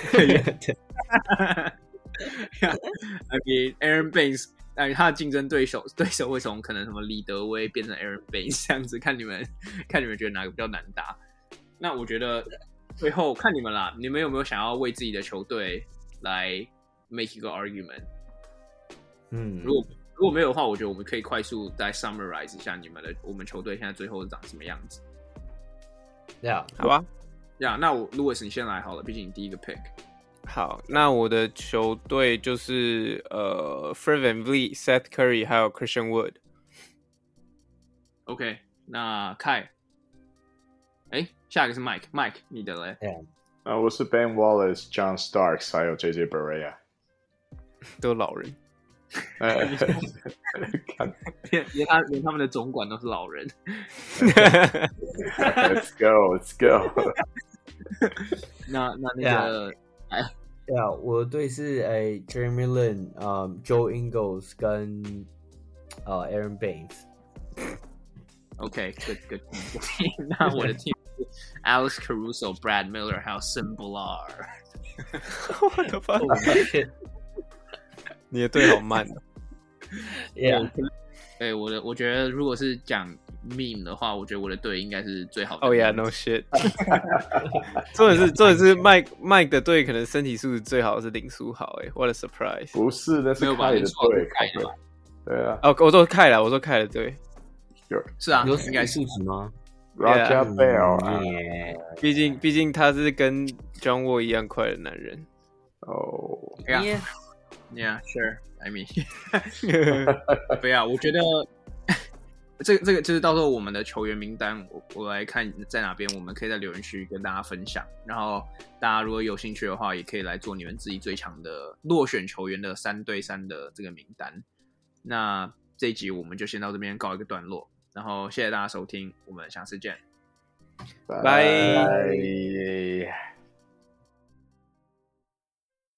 I mean, Aaron Baines， 哎，他的竞争对手对手会从可能什么李德威变成 Aaron Baines 这样子，看你们看你们觉得哪个比较难打？那我觉得最后看你们啦，你们有没有想要为自己的球队来 make 一个 argument？ 嗯， 如果如果没有的话，我觉得我们可以快速再 summarize 一下你们的我们球队现在最后长什么样子。 Yeah， 好吧。 呀、yeah, 那我 Lewis 你先来好了，毕竟你第一个 pick。 好，那我的球队就是呃 Fred VanVleet、Seth Curry 还有 Christian Wood。OK， 那 Kai， 哎，下一个是 Mike，Mike， 你的嘞？ 啊，我是 Ben Wallace、John Starks 还有 J J Barea， 都老人。 连连他连他们的总管都是老人。 Let's go, let's go 那那那个。 哎，对啊，我的队是诶 Jeremy Lin、呃 Joe Ingles 跟呃 Aaron Baines。OK，good good team。那我的 team 是 Alex Caruso、Brad Miller 还有 Sam Ballard。 我的妈！你的队好慢啊。 Yeah。 对，我的我觉得如果是讲 meme 的话，我觉得我的队应该是最好的。 Oh yeah, no shit 重点是重点是 Mike Mike 的队可能身体素质最好的是林书豪，哎 ，what a surprise！ 不是，那是凯的队，对啊。 哦，我说凯了，我说凯的队。 是啊， 有应该是素质吗 ？Roger Bell， 毕竟毕竟他是跟 John Wall 一样快的男人。 哦 ，Yeah, yeah, sure. I mean， 对啊，我觉得这个这个就是到时候我们的球员名单，我我来看在哪边，我们可以在留言区跟大家分享。然后大家如果有兴趣的话，也可以来做你们自己最强的落选球员的三对三的这个名单。那这一集我们就先到这边告一个段落，然后谢谢大家收听，我们下次见， 拜拜。